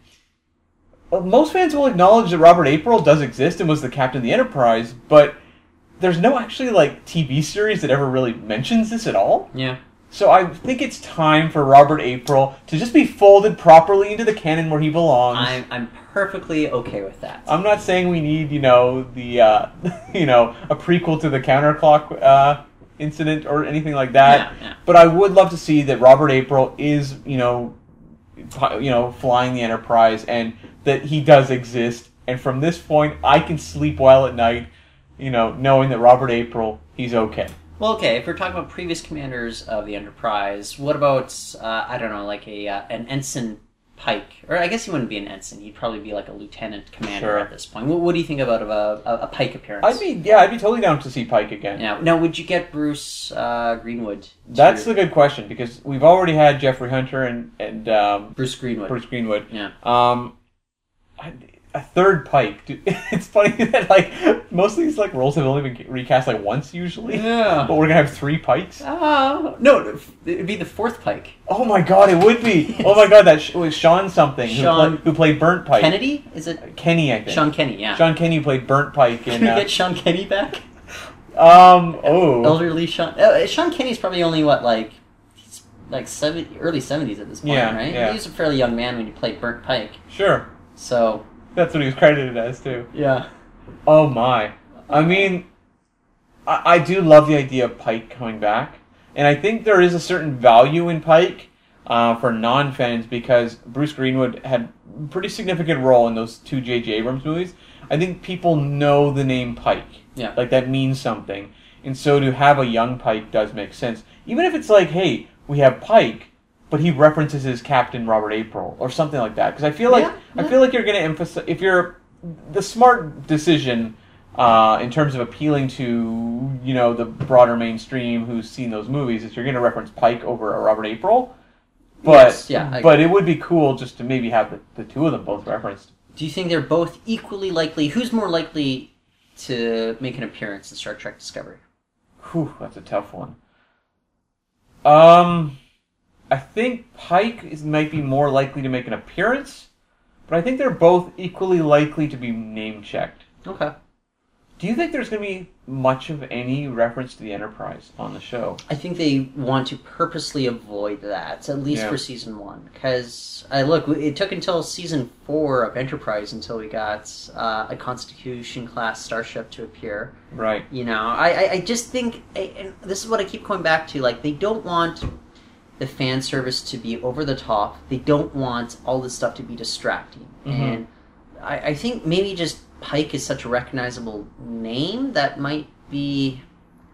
well, most fans will acknowledge that Robert April does exist and was the captain of the Enterprise, but there's no actually, like, T V series that ever really mentions this at all. Yeah. So I think it's time for Robert April to just be folded properly into the canon where he belongs. I'm, I'm perfectly okay with that. I'm not saying we need, you know, the, uh, you know, a prequel to the Counterclock uh, incident or anything like that. Yeah, yeah. But I would love to see that Robert April is, you know, fi- you know, flying the Enterprise and that he does exist. And from this point, I can sleep well at night, you know, knowing that Robert April, he's okay. Well, okay, if we're talking about previous commanders of the Enterprise, what about, uh, I don't know, like a uh, an Ensign Pike? Or I guess he wouldn't be an ensign, he'd probably be like a lieutenant commander Sure. at this point. What, what do you think about a, a, a Pike appearance? I'd be, yeah, I'd be totally down to see Pike again. Yeah. Now, would you get Bruce uh, Greenwood? to- That's a good question, because we've already had Jeffrey Hunter and, and um, Bruce Greenwood. Bruce Greenwood. Yeah. Um, I- a third Pike. Dude, it's funny that, like, most of these, like, roles have only been recast, like, once, usually. Yeah. But we're gonna have three Pikes? Uh, no, it'd be the fourth Pike. Oh my god, it would be! Oh my god, that sh- was Sean something, who, Sean- pla- who played Burnt Pike. Kennedy? Is it? Kenny, I think. Sean Kenny, yeah. Sean Kenny played Burnt Pike in, Can we uh, get Sean Kenny back? um, oh. Elderly Sean. Uh, Sean Kenny's probably only, what, like, he's like seventy, early seventies at this point, Yeah, right? yeah. He was a fairly young man when he played Burnt Pike. Sure. So, That's what he was credited as, too. yeah. Oh my. I mean, I, I do love the idea of Pike coming back. And I think there is a certain value in Pike uh, for non-fans because Bruce Greenwood had a pretty significant role in those two J J Abrams movies. I think people know the name Pike. Yeah. Like, that means something. And so to have a young Pike does make sense. Even if it's like, hey, we have Pike, but he references his captain, Robert April, or something like that. Because I feel like Yeah, yeah. I feel like you're going to emphasize... If you're... The smart decision... Uh, in terms of appealing to, you know, the broader mainstream who's seen those movies, is you're going to reference Pike over a Robert April. But Yes, yeah, I but agree. it would be cool just to maybe have the, the two of them both referenced. Do you think they're both equally likely? Who's more likely to make an appearance in Star Trek Discovery? Whew, that's a tough one. Um, I think Pike is might be more likely to make an appearance, but I think they're both equally likely to be name checked. Okay. Do you think there's going to be much of any reference to the Enterprise on the show? I think they want to purposely avoid that, at least Yeah. for season one. Because, I look, it took until season four of Enterprise until we got uh, a Constitution-class starship to appear. Right. You know, I, I, I just think, and this is what I keep going back to, like, they don't want the fan service to be over the top. They don't want all this stuff to be distracting. Mm-hmm. And I, I think maybe just Pike is such a recognizable name that might be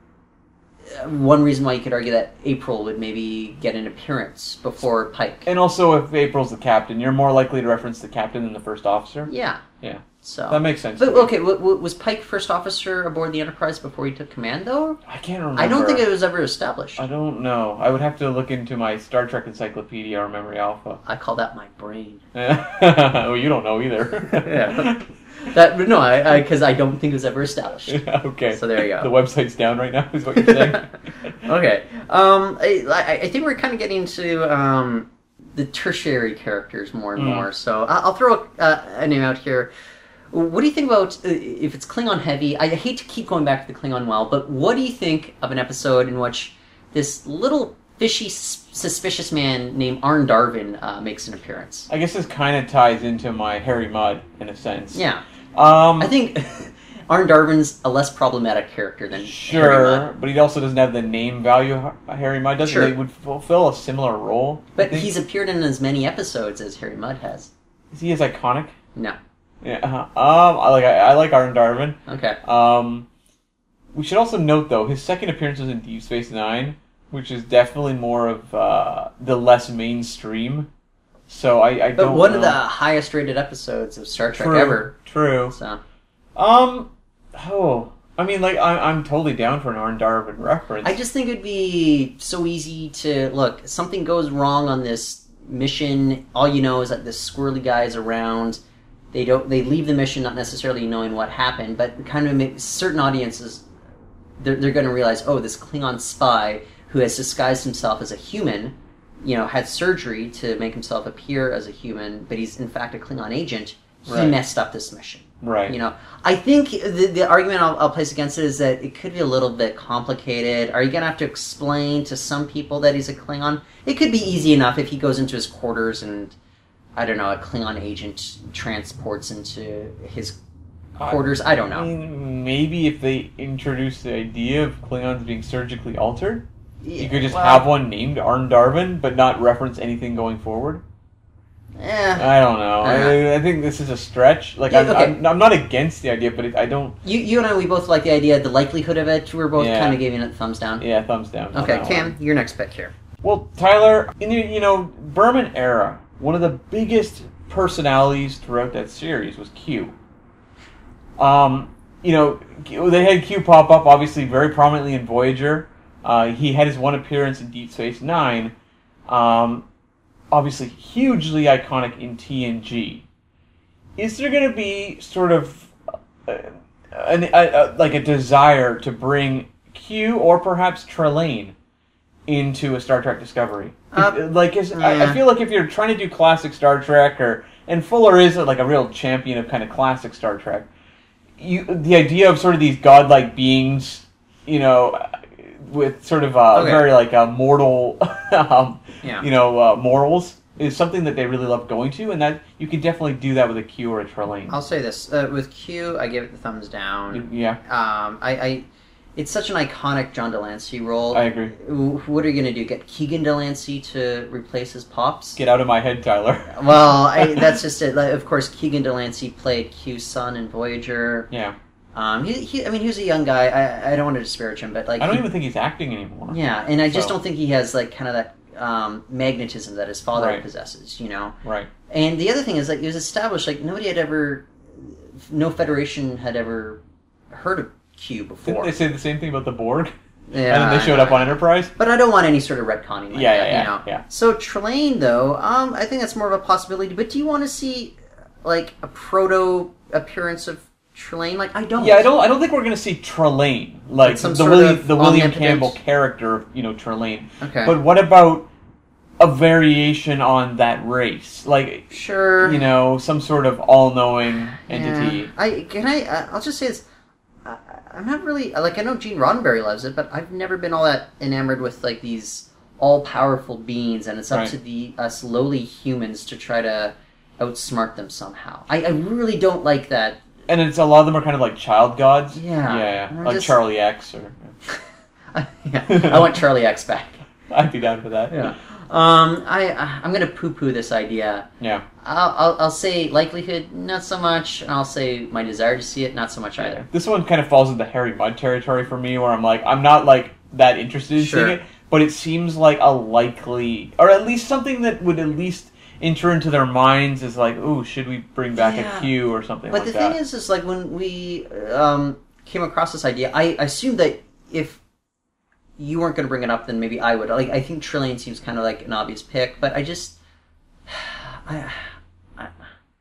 uh, one reason why you could argue that April would maybe get an appearance before Pike. And also, if April's the captain, you're more likely to reference the captain than the first officer. Yeah. Yeah. So That makes sense. But to me. okay, w- w- was Pike first officer aboard the Enterprise before he took command, though? I can't remember. I don't think it was ever established. I don't know. I would have to look into my Star Trek Encyclopedia or Memory Alpha. I call that my brain. Well, you don't know either. Yeah. That no, I because I, I don't think it was ever established. Okay. So there you go. The website's down right now, is what you're saying. Okay. Um, I, I I think we're kind of getting to um the tertiary characters more and Mm. more. So I- I'll throw a, uh, a name out here. What do you think about uh, if it's Klingon heavy? I hate to keep going back to the Klingon well, but what do you think of an episode in which this little fishy, s- suspicious man named Arn Darvin uh, makes an appearance? I guess this kind of ties into my Harry Mudd, in a sense. Yeah. Um, I think Arn Darvin's a less problematic character than Harry Sure, Mudd. but he also doesn't have the name value of Harry Mudd does. Sure. He would fulfill a similar role. I But think. he's appeared in as many episodes as Harry Mudd has. Is he as iconic? No. Yeah. Uh-huh. Um, I like I, I like Arn Darvin. Okay. Um, we should also note though his second appearance was in Deep Space Nine, which is definitely more of uh, the less mainstream. So I, I But don't. one know. of the highest rated episodes of Star Trek True, ever. True. So Um. Oh. I mean, like I, I'm totally down for an Arn Darvin reference. I just think it'd be so easy to look. Something goes wrong on this mission. All you know is that this squirrely guy is around. They don't. They leave the mission not necessarily knowing what happened, but kind of make certain audiences. They're, they're going to realize, oh, this Klingon spy who has disguised himself as a human, you know, had surgery to make himself appear as a human, but he's in fact a Klingon agent. He Right. messed up this mission. Right. You know, I think the, the argument I'll, I'll place against it is that it could be a little bit complicated. Are you going to have to explain to some people that he's a Klingon? It could be easy enough if he goes into his quarters and, I don't know, a Klingon agent transports into his quarters. I don't I know. mean, maybe if they introduce the idea of Klingons being surgically altered, you Yeah, could just well, have one named Arn Darvin, but not reference anything going forward. Eh, I don't know. Uh, I, I think this is a stretch. Like Yeah, I'm, okay. I'm, I'm not against the idea, but it, I don't. you, you and I, we both like the idea. The likelihood of it, we're both Yeah. kind of giving it thumbs down. Yeah, thumbs down. on Okay, that Cam, one. your next pick here. Well, Tyler, in the you know Berman era, one of the biggest personalities throughout that series was Q. Um, you know, they had Q pop up obviously very prominently in Voyager. Uh, he had his one appearance in Deep Space Nine. Um, obviously, hugely iconic in T N G. Is there going to be sort of uh, an, a, a, like a desire to bring Q or perhaps Trelane into a Star Trek Discovery? Uh, like, is, I, I yeah. feel like if you're trying to do classic Star Trek, or and Fuller is like a real champion of kind of classic Star Trek. You, the idea of sort of these godlike beings, you know, with sort of uh, Okay. very like uh, mortal, um, Yeah. you know, uh, morals is something that they really love going to, and that you can definitely do that with a Q or a Trelane. I'll say this uh, with Q, I give it the thumbs down. Yeah, Um, I, I, it's such an iconic John Delancey role. I agree. What are you going to do? Get Keegan Delancey to replace his pops? Get out of my head, Tyler. Well, I, that's just it. Like, of course, Keegan Delancey played Q's son in Voyager. Yeah. Um, he, he, I mean, he was a young guy. I, I don't want to disparage him, but like, I don't he, even think he's acting anymore. yeah, and I just So- don't think he has like kind of that um, magnetism that his father Right. possesses. You know. Right. And the other thing is, like, it was established, like, nobody had ever, no Federation had ever heard of Q Didn't before. they say the same thing about the Borg? Yeah, and then they I showed know. up on Enterprise? But I don't want any sort of retconning like Yeah, that, yeah, yeah, you know? yeah. So Trelane, though, um, I think that's more of a possibility. But do you want to see, like, a proto appearance of Trelane? Like, I don't. Yeah, I don't. I don't think we're going to see Trelane, like Some the sort William, of the William omnipotent- Campbell character, of, you know, Trelane. Okay. But what about a variation on that race, like Sure. you know, some sort of all-knowing entity? Yeah. I can I. uh, I'll just say this. I, I'm not really like I know Gene Roddenberry loves it, but I've never been all that enamored with like these all-powerful beings, and it's up Right. to the us lowly humans to try to outsmart them somehow. I, I really don't like that. And it's a lot of them are kind of like child gods. Yeah. yeah, yeah. They're like just- Charlie X, or Yeah, I want Charlie X back. I'd be down for that. Yeah. Um, I I- I'm gonna poo-poo this idea. yeah. I'll, I'll I'll say likelihood, not so much, and I'll say my desire to see it, not so much either. This one kind of falls into Harry Mudd territory for me, where I'm like, I'm not like that interested in Sure. seeing it, but it seems like a likely, or at least something that would at least enter into their minds as like, ooh, should we bring back Yeah. a Q or something But like the that? thing is, is like when we um, came across this idea, I, I assumed that if you weren't going to bring it up, then maybe I would. Like, I think Trillian seems kind of like an obvious pick, but I just, I, I,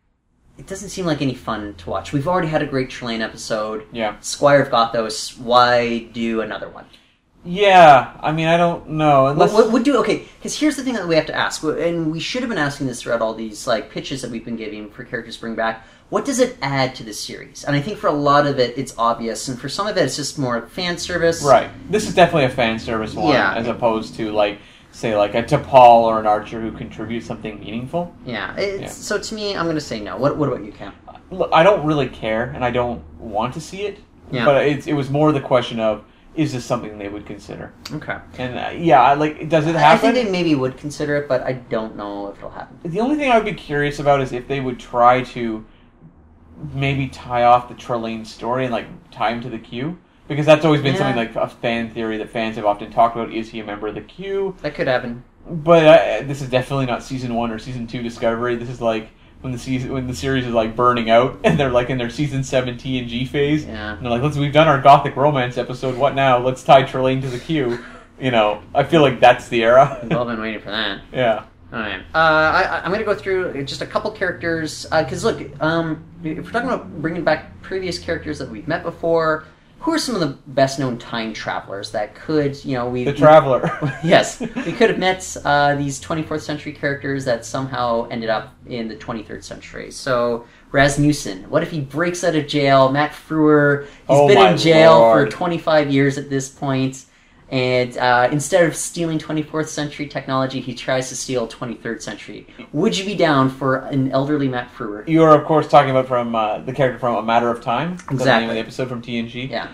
it doesn't seem like any fun to watch. We've already had a great Trillian episode. Yeah. Squire of Gothos. Why do another one? Yeah, I mean, I don't know. Unless What, what would do okay? Because here's the thing that we have to ask, and we should have been asking this throughout all these like pitches that we've been giving for characters to bring back. What does it add to the series? And I think for a lot of it, it's obvious, and for some of it, it's just more fan service. right, this is definitely a fan service one, Yeah. as opposed to like, say, like a T'Pol or an Archer who contributes something meaningful. Yeah. It's, Yeah. So to me, I'm going to say no. What What about you, Cam? Look, I don't really care, and I don't want to see it. Yeah. But it's, it was more the question of, is this something they would consider? Okay. And uh, yeah, I like, does it I happen? think they maybe would consider it, but I don't know if it'll happen. The only thing I would be curious about is if they would try to maybe tie off the Trelane story and like tie him to the Q, because that's always been Yeah. something like a fan theory that fans have often talked about. Is he a member of the Q? That could happen. But uh, this is definitely not season one or season two Discovery. This is like when the season when the series is like burning out and they're like in their season seven T N G phase. Yeah. And they're like, let's we've done our gothic romance episode. What now? Let's tie Trelane to the Q. You know, I feel like that's the era. We've all been waiting for that. Yeah. All right. Uh, I, I'm going to go through just a couple characters because look, um, if we're talking about bringing back previous characters that we've met before, who are some of the best known time travelers that could, you know, we The Traveler. yes, we could have met uh, these twenty-fourth century characters that somehow ended up in the twenty-third century. So Rasmussen, what if he breaks out of jail? Matt Frewer, he's Oh been my in jail Lord. for twenty-five years at this point. And uh, instead of stealing twenty-fourth century technology, he tries to steal twenty-third century. Would you be down for an elderly Matt Frewer? You are, of course, talking about from uh, the character from A Matter of Time. Is that the name Exactly. of the episode from T N G. Yeah.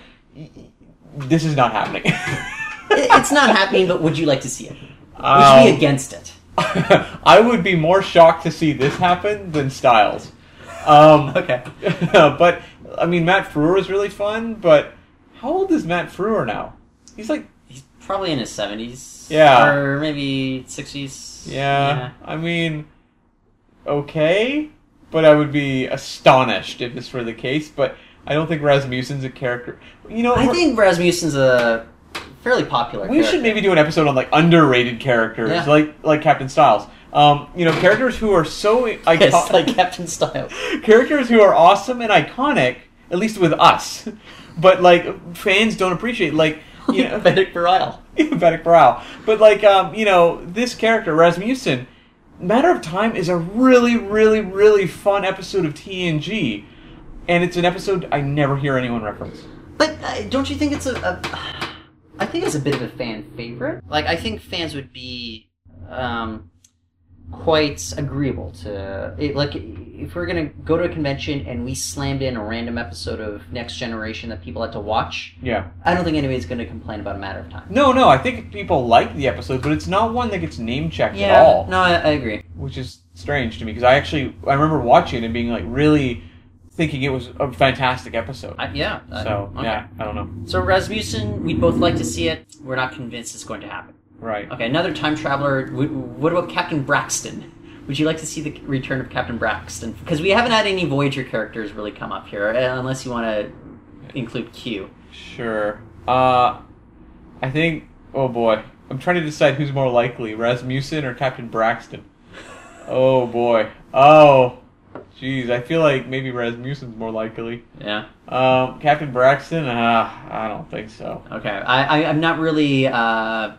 This is not happening. It- it's not happening, but would you like to see it? Would Um, you be against it? I would be more shocked to see this happen than Styles. Um, Okay. but, I mean, Matt Frewer is really fun, but how old is Matt Frewer now? He's like, He's probably in his seventies. Yeah. Or maybe sixties. yeah, I mean, okay, but I would be astonished if this were the case, but I don't think Rasmussen's a character. You know, I we're- think Rasmussen's a fairly popular we character. should maybe do an episode on like underrated characters, Yeah. like like Captain Styles. Um, you know, characters who are so iconic, Yes, like Captain Styles. characters who are awesome and iconic, at least with us, but like fans don't appreciate. Like you know, Benedict Bareil. Benedict Bareil. But like um, you know, this character Rasmussen, Matter of Time is a really, really, really fun episode of T N G, and it's an episode I never hear anyone reference. But uh, don't you think it's a, a... I think it's a bit of a fan favorite. Like, I think fans would be... Um, quite agreeable to it. Like, if we're gonna go to a convention and we slammed in a random episode of Next Generation that people had to watch, Yeah. I don't think anybody's gonna complain about a matter of time. No, no, I think people like the episode, but it's not one that gets name checked Yeah, at all. no, I, I agree. Which is strange to me because I actually I remember watching it and being like really thinking it was a fantastic episode. I, yeah. I- so okay. yeah, I don't know. So Rasmussen, we'd both like to see it. We're not convinced it's going to happen. Right. Okay, another time traveler. W- What about Captain Braxton? Would you like to see the return of Captain Braxton? Because we haven't had any Voyager characters really come up here, uh, unless you want to include Q. Sure. Uh, I think. Oh boy, I'm trying to decide who's more likely, Rasmussen or Captain Braxton. Oh boy. Oh, jeez. I feel like maybe Rasmussen's more likely. Yeah. Um, Captain Braxton. Uh, I don't think so. Okay. I, I I'm not really uh,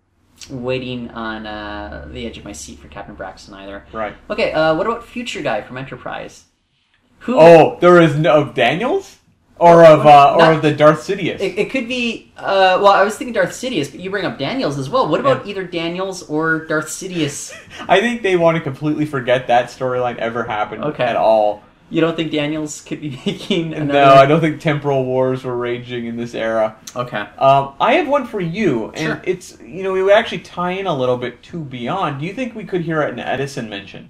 waiting on uh, the edge of my seat for Captain Braxton either. Right. Okay. Uh, what about Future Guy from Enterprise? Who? Oh, there is no of Daniels or of uh, or Not- of the Darth Sidious. It, it could be. Uh, well, I was thinking Darth Sidious, but you bring up Daniels as well. What about Yeah. either Daniels or Darth Sidious? I think they want to completely forget that storyline ever happened Okay. at all. You don't think Daniels could be making another? No, I don't think temporal wars were raging in this era. Okay. Um, I have one for you, and Sure. it's, you know, we would actually tie in a little bit to Beyond. Do you think we could hear an Edison mention?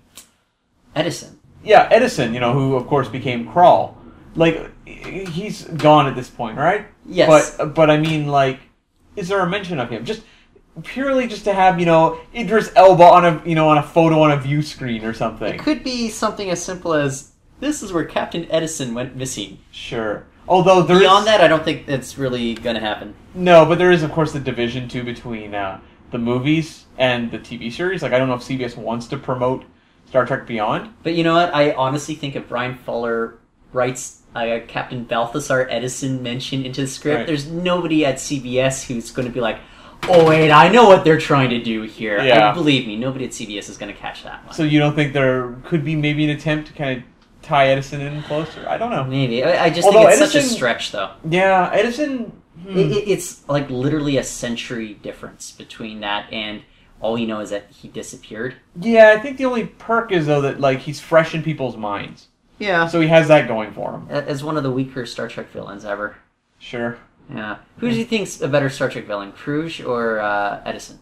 Edison. Yeah, Edison, you know, who of course became Krall. Like, he's gone at this point, right? Yes. But, but I mean, like, is there a mention of him? Just purely just to have, you know, Idris Elba on a, you know, on a photo on a view screen or something. It could be something as simple as, this is where Captain Edison went missing. Sure. Although there Beyond is, that, I don't think it's really going to happen. no, but there is of course the division too between uh, the movies and the T V series. Like, I don't know if C B S wants to promote Star Trek Beyond. But you know what? I honestly think if Brian Fuller writes uh, Captain Balthazar Edison mention into the script, Right. there's nobody at C B S who's going to be like, oh wait, I know what they're trying to do here. Yeah. And believe me, nobody at C B S is going to catch that one. So you don't think there could be maybe an attempt to kind of tie Edison in closer? I don't know. Maybe. I, I just Although think it's such a Edison- stretch, though. Yeah, Edison. hmm. It, it, it's like literally a century difference between that and all you know is that he disappeared. Yeah, I think the only perk is though that like he's fresh in people's minds, Yeah. so he has that going for him. As one of the weaker Star Trek villains ever. Sure. Yeah. Who do you think's a better Star Trek villain, Kruge or uh, Edison?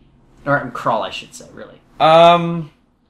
Or um, Krall, I should say, really. Um,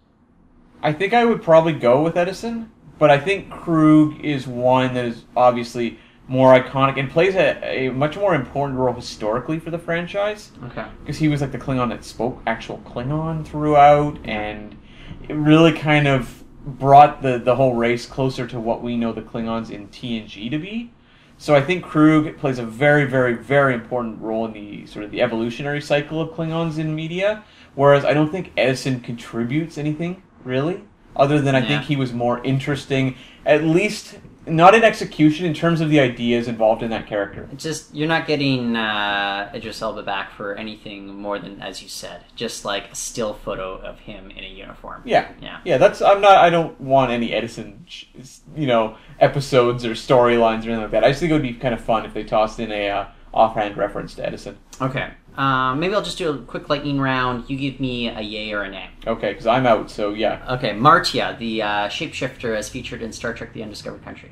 I think I would probably go with Edison, but I think Krug is one that is obviously more iconic and plays a, a much more important role historically for the franchise. Okay. Because he was like the Klingon that spoke actual Klingon throughout, and it really kind of brought the, the whole race closer to what we know the Klingons in T N G to be. So I think Krug plays a very, very, very important role in the sort of the evolutionary cycle of Klingons in media, whereas I don't think Edison contributes anything, really, other than I Yeah. think he was more interesting, at least not in execution, in terms of the ideas involved in that character. It's just, you're not getting uh, Idris Elba back for anything more than, as you said, just like a still photo of him in a uniform. Yeah, Yeah. yeah. That's I'm not. I don't want any Edison, you know, episodes or storylines or anything like that. I just think it would be kind of fun if they tossed in a uh, offhand reference to Edison. Okay. Um, maybe I'll just do a quick lightning round. You give me a yay or a nay. Okay, because I'm out. So yeah. Okay, Martia, the uh, shapeshifter, as featured in Star Trek: The Undiscovered Country.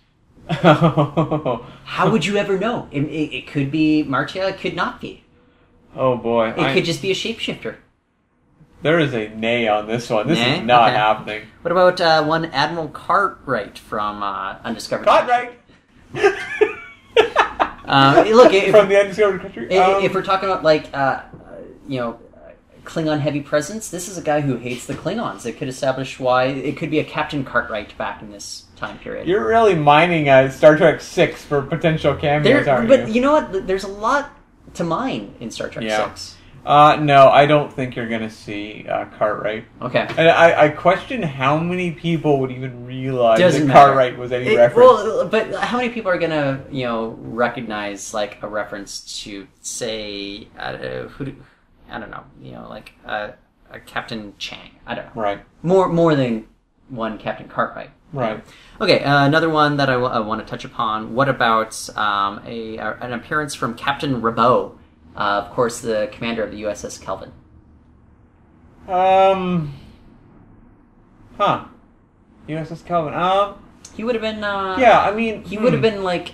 oh How would you ever know? It, it, it could be Martia. It could not be. boy, It I- could just be a shapeshifter. there is a nay on this one. This Nay? is not Okay. happening. What about uh, one Admiral Cartwright from uh, Undiscovered Country? Cartwright. Uh, look, if, From the Undiscovered Country. if, Um, if we're talking about like uh, you know Klingon heavy presence, this is a guy who hates the Klingons. It could establish why it could be a Captain Cartwright back in this time period. You're really mining uh, Star Trek six for potential cameos, There, aren't but you? you know what? There's a lot to mine in Star Trek Yeah. Six. Uh, no, I don't think you're going to see uh, Cartwright. Okay. And I, I question how many people would even realize Doesn't that matter. Cartwright was any It- reference. well, but how many people are gonna, you know, recognize like a reference to, say, uh, who? Do, I don't know, you know, like uh, a Captain Chang. I don't know. Right, More, more than one Captain Cartwright. right. Okay, uh, another one that I, w- I want to touch upon. What about um, a, a an appearance from Captain Rabot, uh, of course, the commander of the U S S Kelvin. Um, Huh. U S S Calvin. Um, He would have been. Uh, yeah, I mean... He hmm. would have been like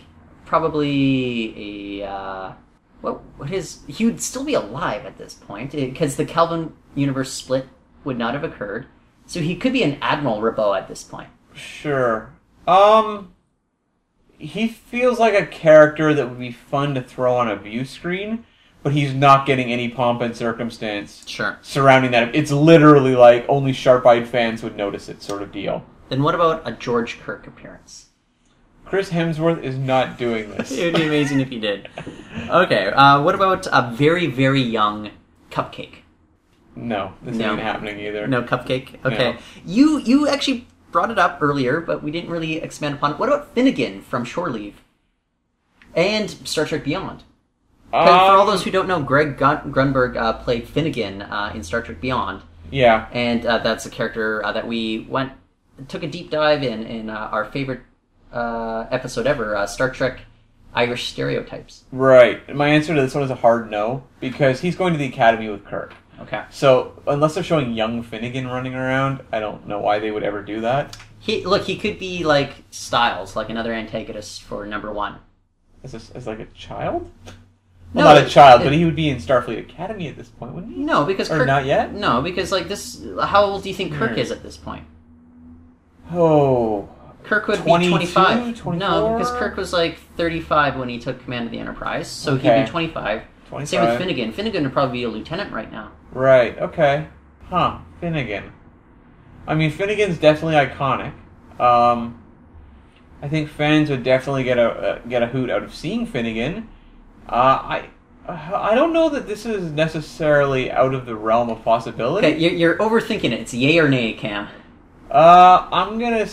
probably a. Uh, what? What is? He would still be alive at this point because the Calvin universe split would not have occurred. So he could be an Admiral Rabot at this point. Sure. Um... He feels like a character that would be fun to throw on a view screen, but he's not getting any pomp and circumstance Sure. surrounding that. It's literally like only sharp-eyed fans would notice it sort of deal. Then what about a George Kirk appearance? Chris Hemsworth is not doing this. It would be amazing if he did. Okay, uh, what about a very, very young Cupcake? No, this No. ain't happening either. No Cupcake? Okay. No. You you actually brought it up earlier, but we didn't really expand upon it. What about Finnegan from Shore Leave? And Star Trek Beyond? 'Cause Um, for all those who don't know, Greg Gun- Grunberg uh, played Finnegan uh, in Star Trek Beyond. Yeah. And uh, that's a character uh, that we went took a deep dive in in uh, our favorite uh, episode ever, uh, Star Trek Irish Stereotypes. Right. My answer to this one is a hard no, because he's going to the Academy with Kirk. Okay. So, unless they're showing young Finnegan running around, I don't know why they would ever do that. He look, he could be like Styles, like another antagonist for number one. As, a, as like a child? No, Well, not a it- child, it- but he would be in Starfleet Academy at this point, wouldn't he? No, because Or Kirk, not yet? No, because like this. How old do you think Kirk Hmm. is at this point? Oh. Kirk would twenty-two, be twenty-five. twenty-four? No, because Kirk was like thirty-five when he took command of the Enterprise, so he'd Okay. be twenty-five. twenty-five. Same with Finnegan. Finnegan would probably be a lieutenant right now. Right, okay. Huh, Finnegan. I mean, Finnegan's definitely iconic. Um, I think fans would definitely get a uh, get a hoot out of seeing Finnegan. Uh, I I don't know that this is necessarily out of the realm of possibility. Okay, you're, you're overthinking it. It's yay or nay, Cam. Uh, I'm gonna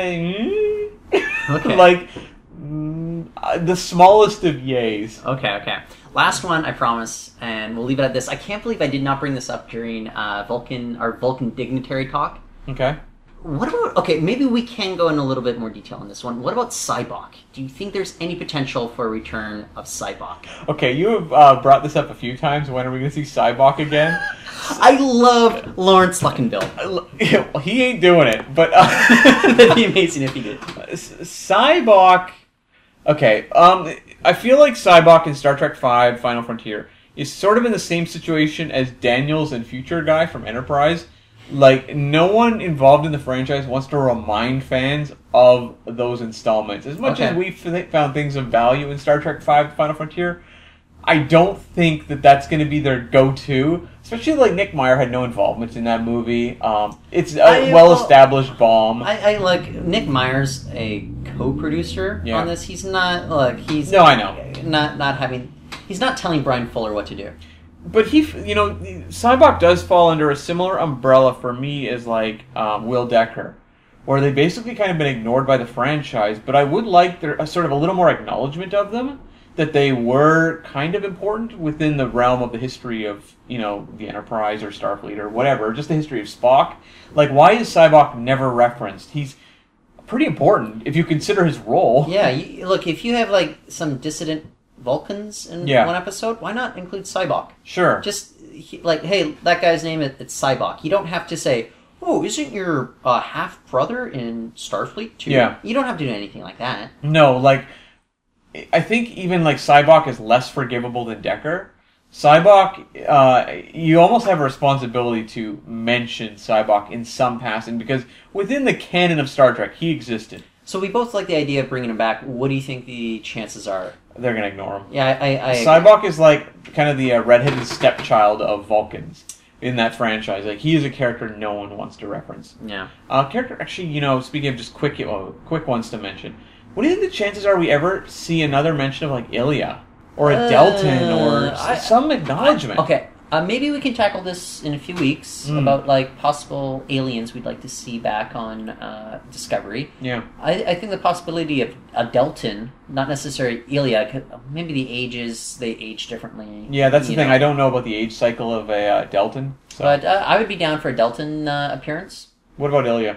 say Okay. like mm, uh, the smallest of yays. Okay, okay. Last one, I promise, and we'll leave it at this. I can't believe I did not bring this up during uh, Vulcan, our Vulcan dignitary talk. Okay. What about, okay, maybe we can go in a little bit more detail on this one. What about Cybok? Do you think there's any potential for a return of Cybok? Okay, you have uh, brought this up a few times. When are we gonna see Cybok again? I love Lawrence Luckenbill. Well, he ain't doing it, but uh, That'd be amazing if he did. Cybok. Okay, um, I feel like Cybok in Star Trek Five: Final Frontier is sort of in the same situation as Daniels and Future Guy from Enterprise. Like, no one involved in the franchise wants to remind fans of those installments. As much Okay. as we f- found things of value in Star Trek Five: Final Frontier, I don't think that that's going to be their go-to. Especially like Nick Meyer had no involvement in that movie. Um, it's a I, uh, well-established bomb. I, I like Nick Myers, a co-producer Yeah. on this. He's not, look, he's No, I know. not not having, he's not telling Brian Fuller what to do. But he, you know, Cybok does fall under a similar umbrella for me as like um, Will Decker, where they basically kind of been ignored by the franchise. But I would like there a sort of a little more acknowledgement of them, that they were kind of important within the realm of the history of, you know, the Enterprise or Starfleet or whatever, just the history of Spock. Like, why is Cybok never referenced? He's pretty important if you consider his role. Yeah, you, look, if you have like some dissident Vulcans in Yeah. one episode, why not include Cybok? Sure. Just he, like, hey, that guy's name is it's Cybok. You don't have to say, oh, isn't your uh, half brother in Starfleet too? Yeah. You don't have to do anything like that. No, like, I think even, like, Cybok is less forgivable than Decker. Cybok, uh, you almost have a responsibility to mention Cybok in some passing, because within the canon of Star Trek, he existed. So we both like the idea of bringing him back. What do you think the chances are? They're gonna ignore him. Yeah, I... I, I Cybok is, like, kind of the uh, redheaded stepchild of Vulcans in that franchise. Like, he is a character no one wants to reference. Yeah. Uh, character, actually, you know, speaking of just quick, uh, quick ones to mention, what do you think the chances are we ever see another mention of, like, Ilya? Or a Uh, Delton? Or s- I- some acknowledgement? Okay, uh, maybe we can tackle this in a few weeks Mm. about like possible aliens we'd like to see back on uh, Discovery. Yeah. I, I think the possibility of a Delton, not necessarily Ilya, 'cause maybe the ages they age differently. Yeah, that's the you thing. know. I don't know about the age cycle of a uh, Delton. So. But uh, I would be down for a Delton uh, appearance. What about Ilya?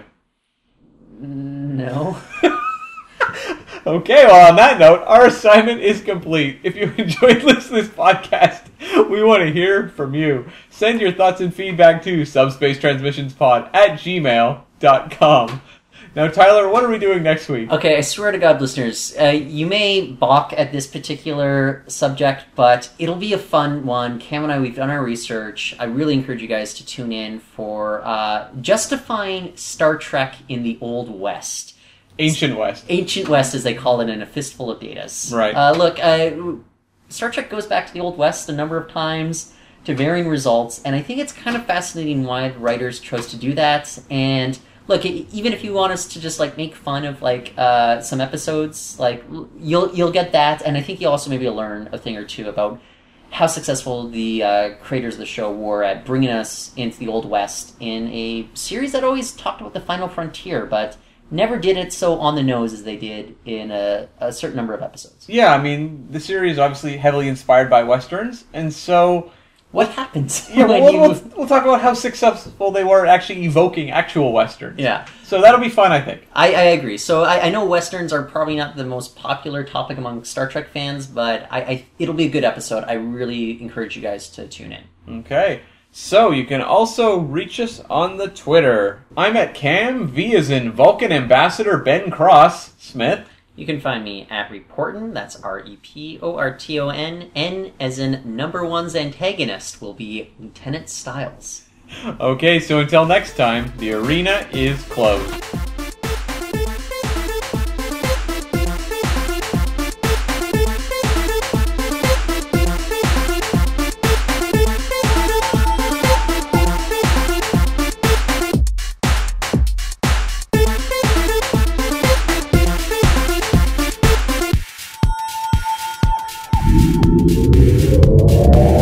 No. Okay, well, on that note, our assignment is complete. If you enjoyed listening to this podcast, we want to hear from you. Send your thoughts and feedback to subspacetransmissionspod at gmail dot com. Now, Tyler, what are we doing next week? Okay, I swear to God, listeners, uh, you may balk at this particular subject, but it'll be a fun one. Cam and I, we've done our research. I really encourage you guys to tune in for uh, justifying Star Trek in the Old West. Ancient West. Ancient West, as they call it in A Fistful of Datas. Right. Uh, look, uh, Star Trek goes back to the Old West a number of times to varying results, and I think it's kind of fascinating why the writers chose to do that, and... Look, even if you want us to just like make fun of like uh, some episodes, like you'll you'll get that, and I think you'll also maybe learn a thing or two about how successful the uh, creators of the show were at bringing us into the Old West in a series that always talked about the final frontier, but never did it so on the nose as they did in a, a certain number of episodes. Yeah, I mean, the series is obviously heavily inspired by Westerns, and so... What happens yeah, when we'll, you... we'll, we'll talk about how successful they were actually evoking actual Westerns. Yeah. So that'll be fun, I think. I, I agree. So I, I know Westerns are probably not the most popular topic among Star Trek fans, but I, I it'll be a good episode. I really encourage you guys to tune in. Okay. So you can also reach us on the Twitter. I'm at Cam, V as in Vulcan Ambassador Ben Cross Smith. You can find me at Reporton, that's R E P O R T O N, N as in number one's antagonist will be Lieutenant Styles. Okay, so until next time, the arena is closed.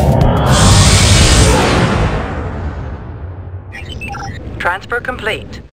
Transfer complete.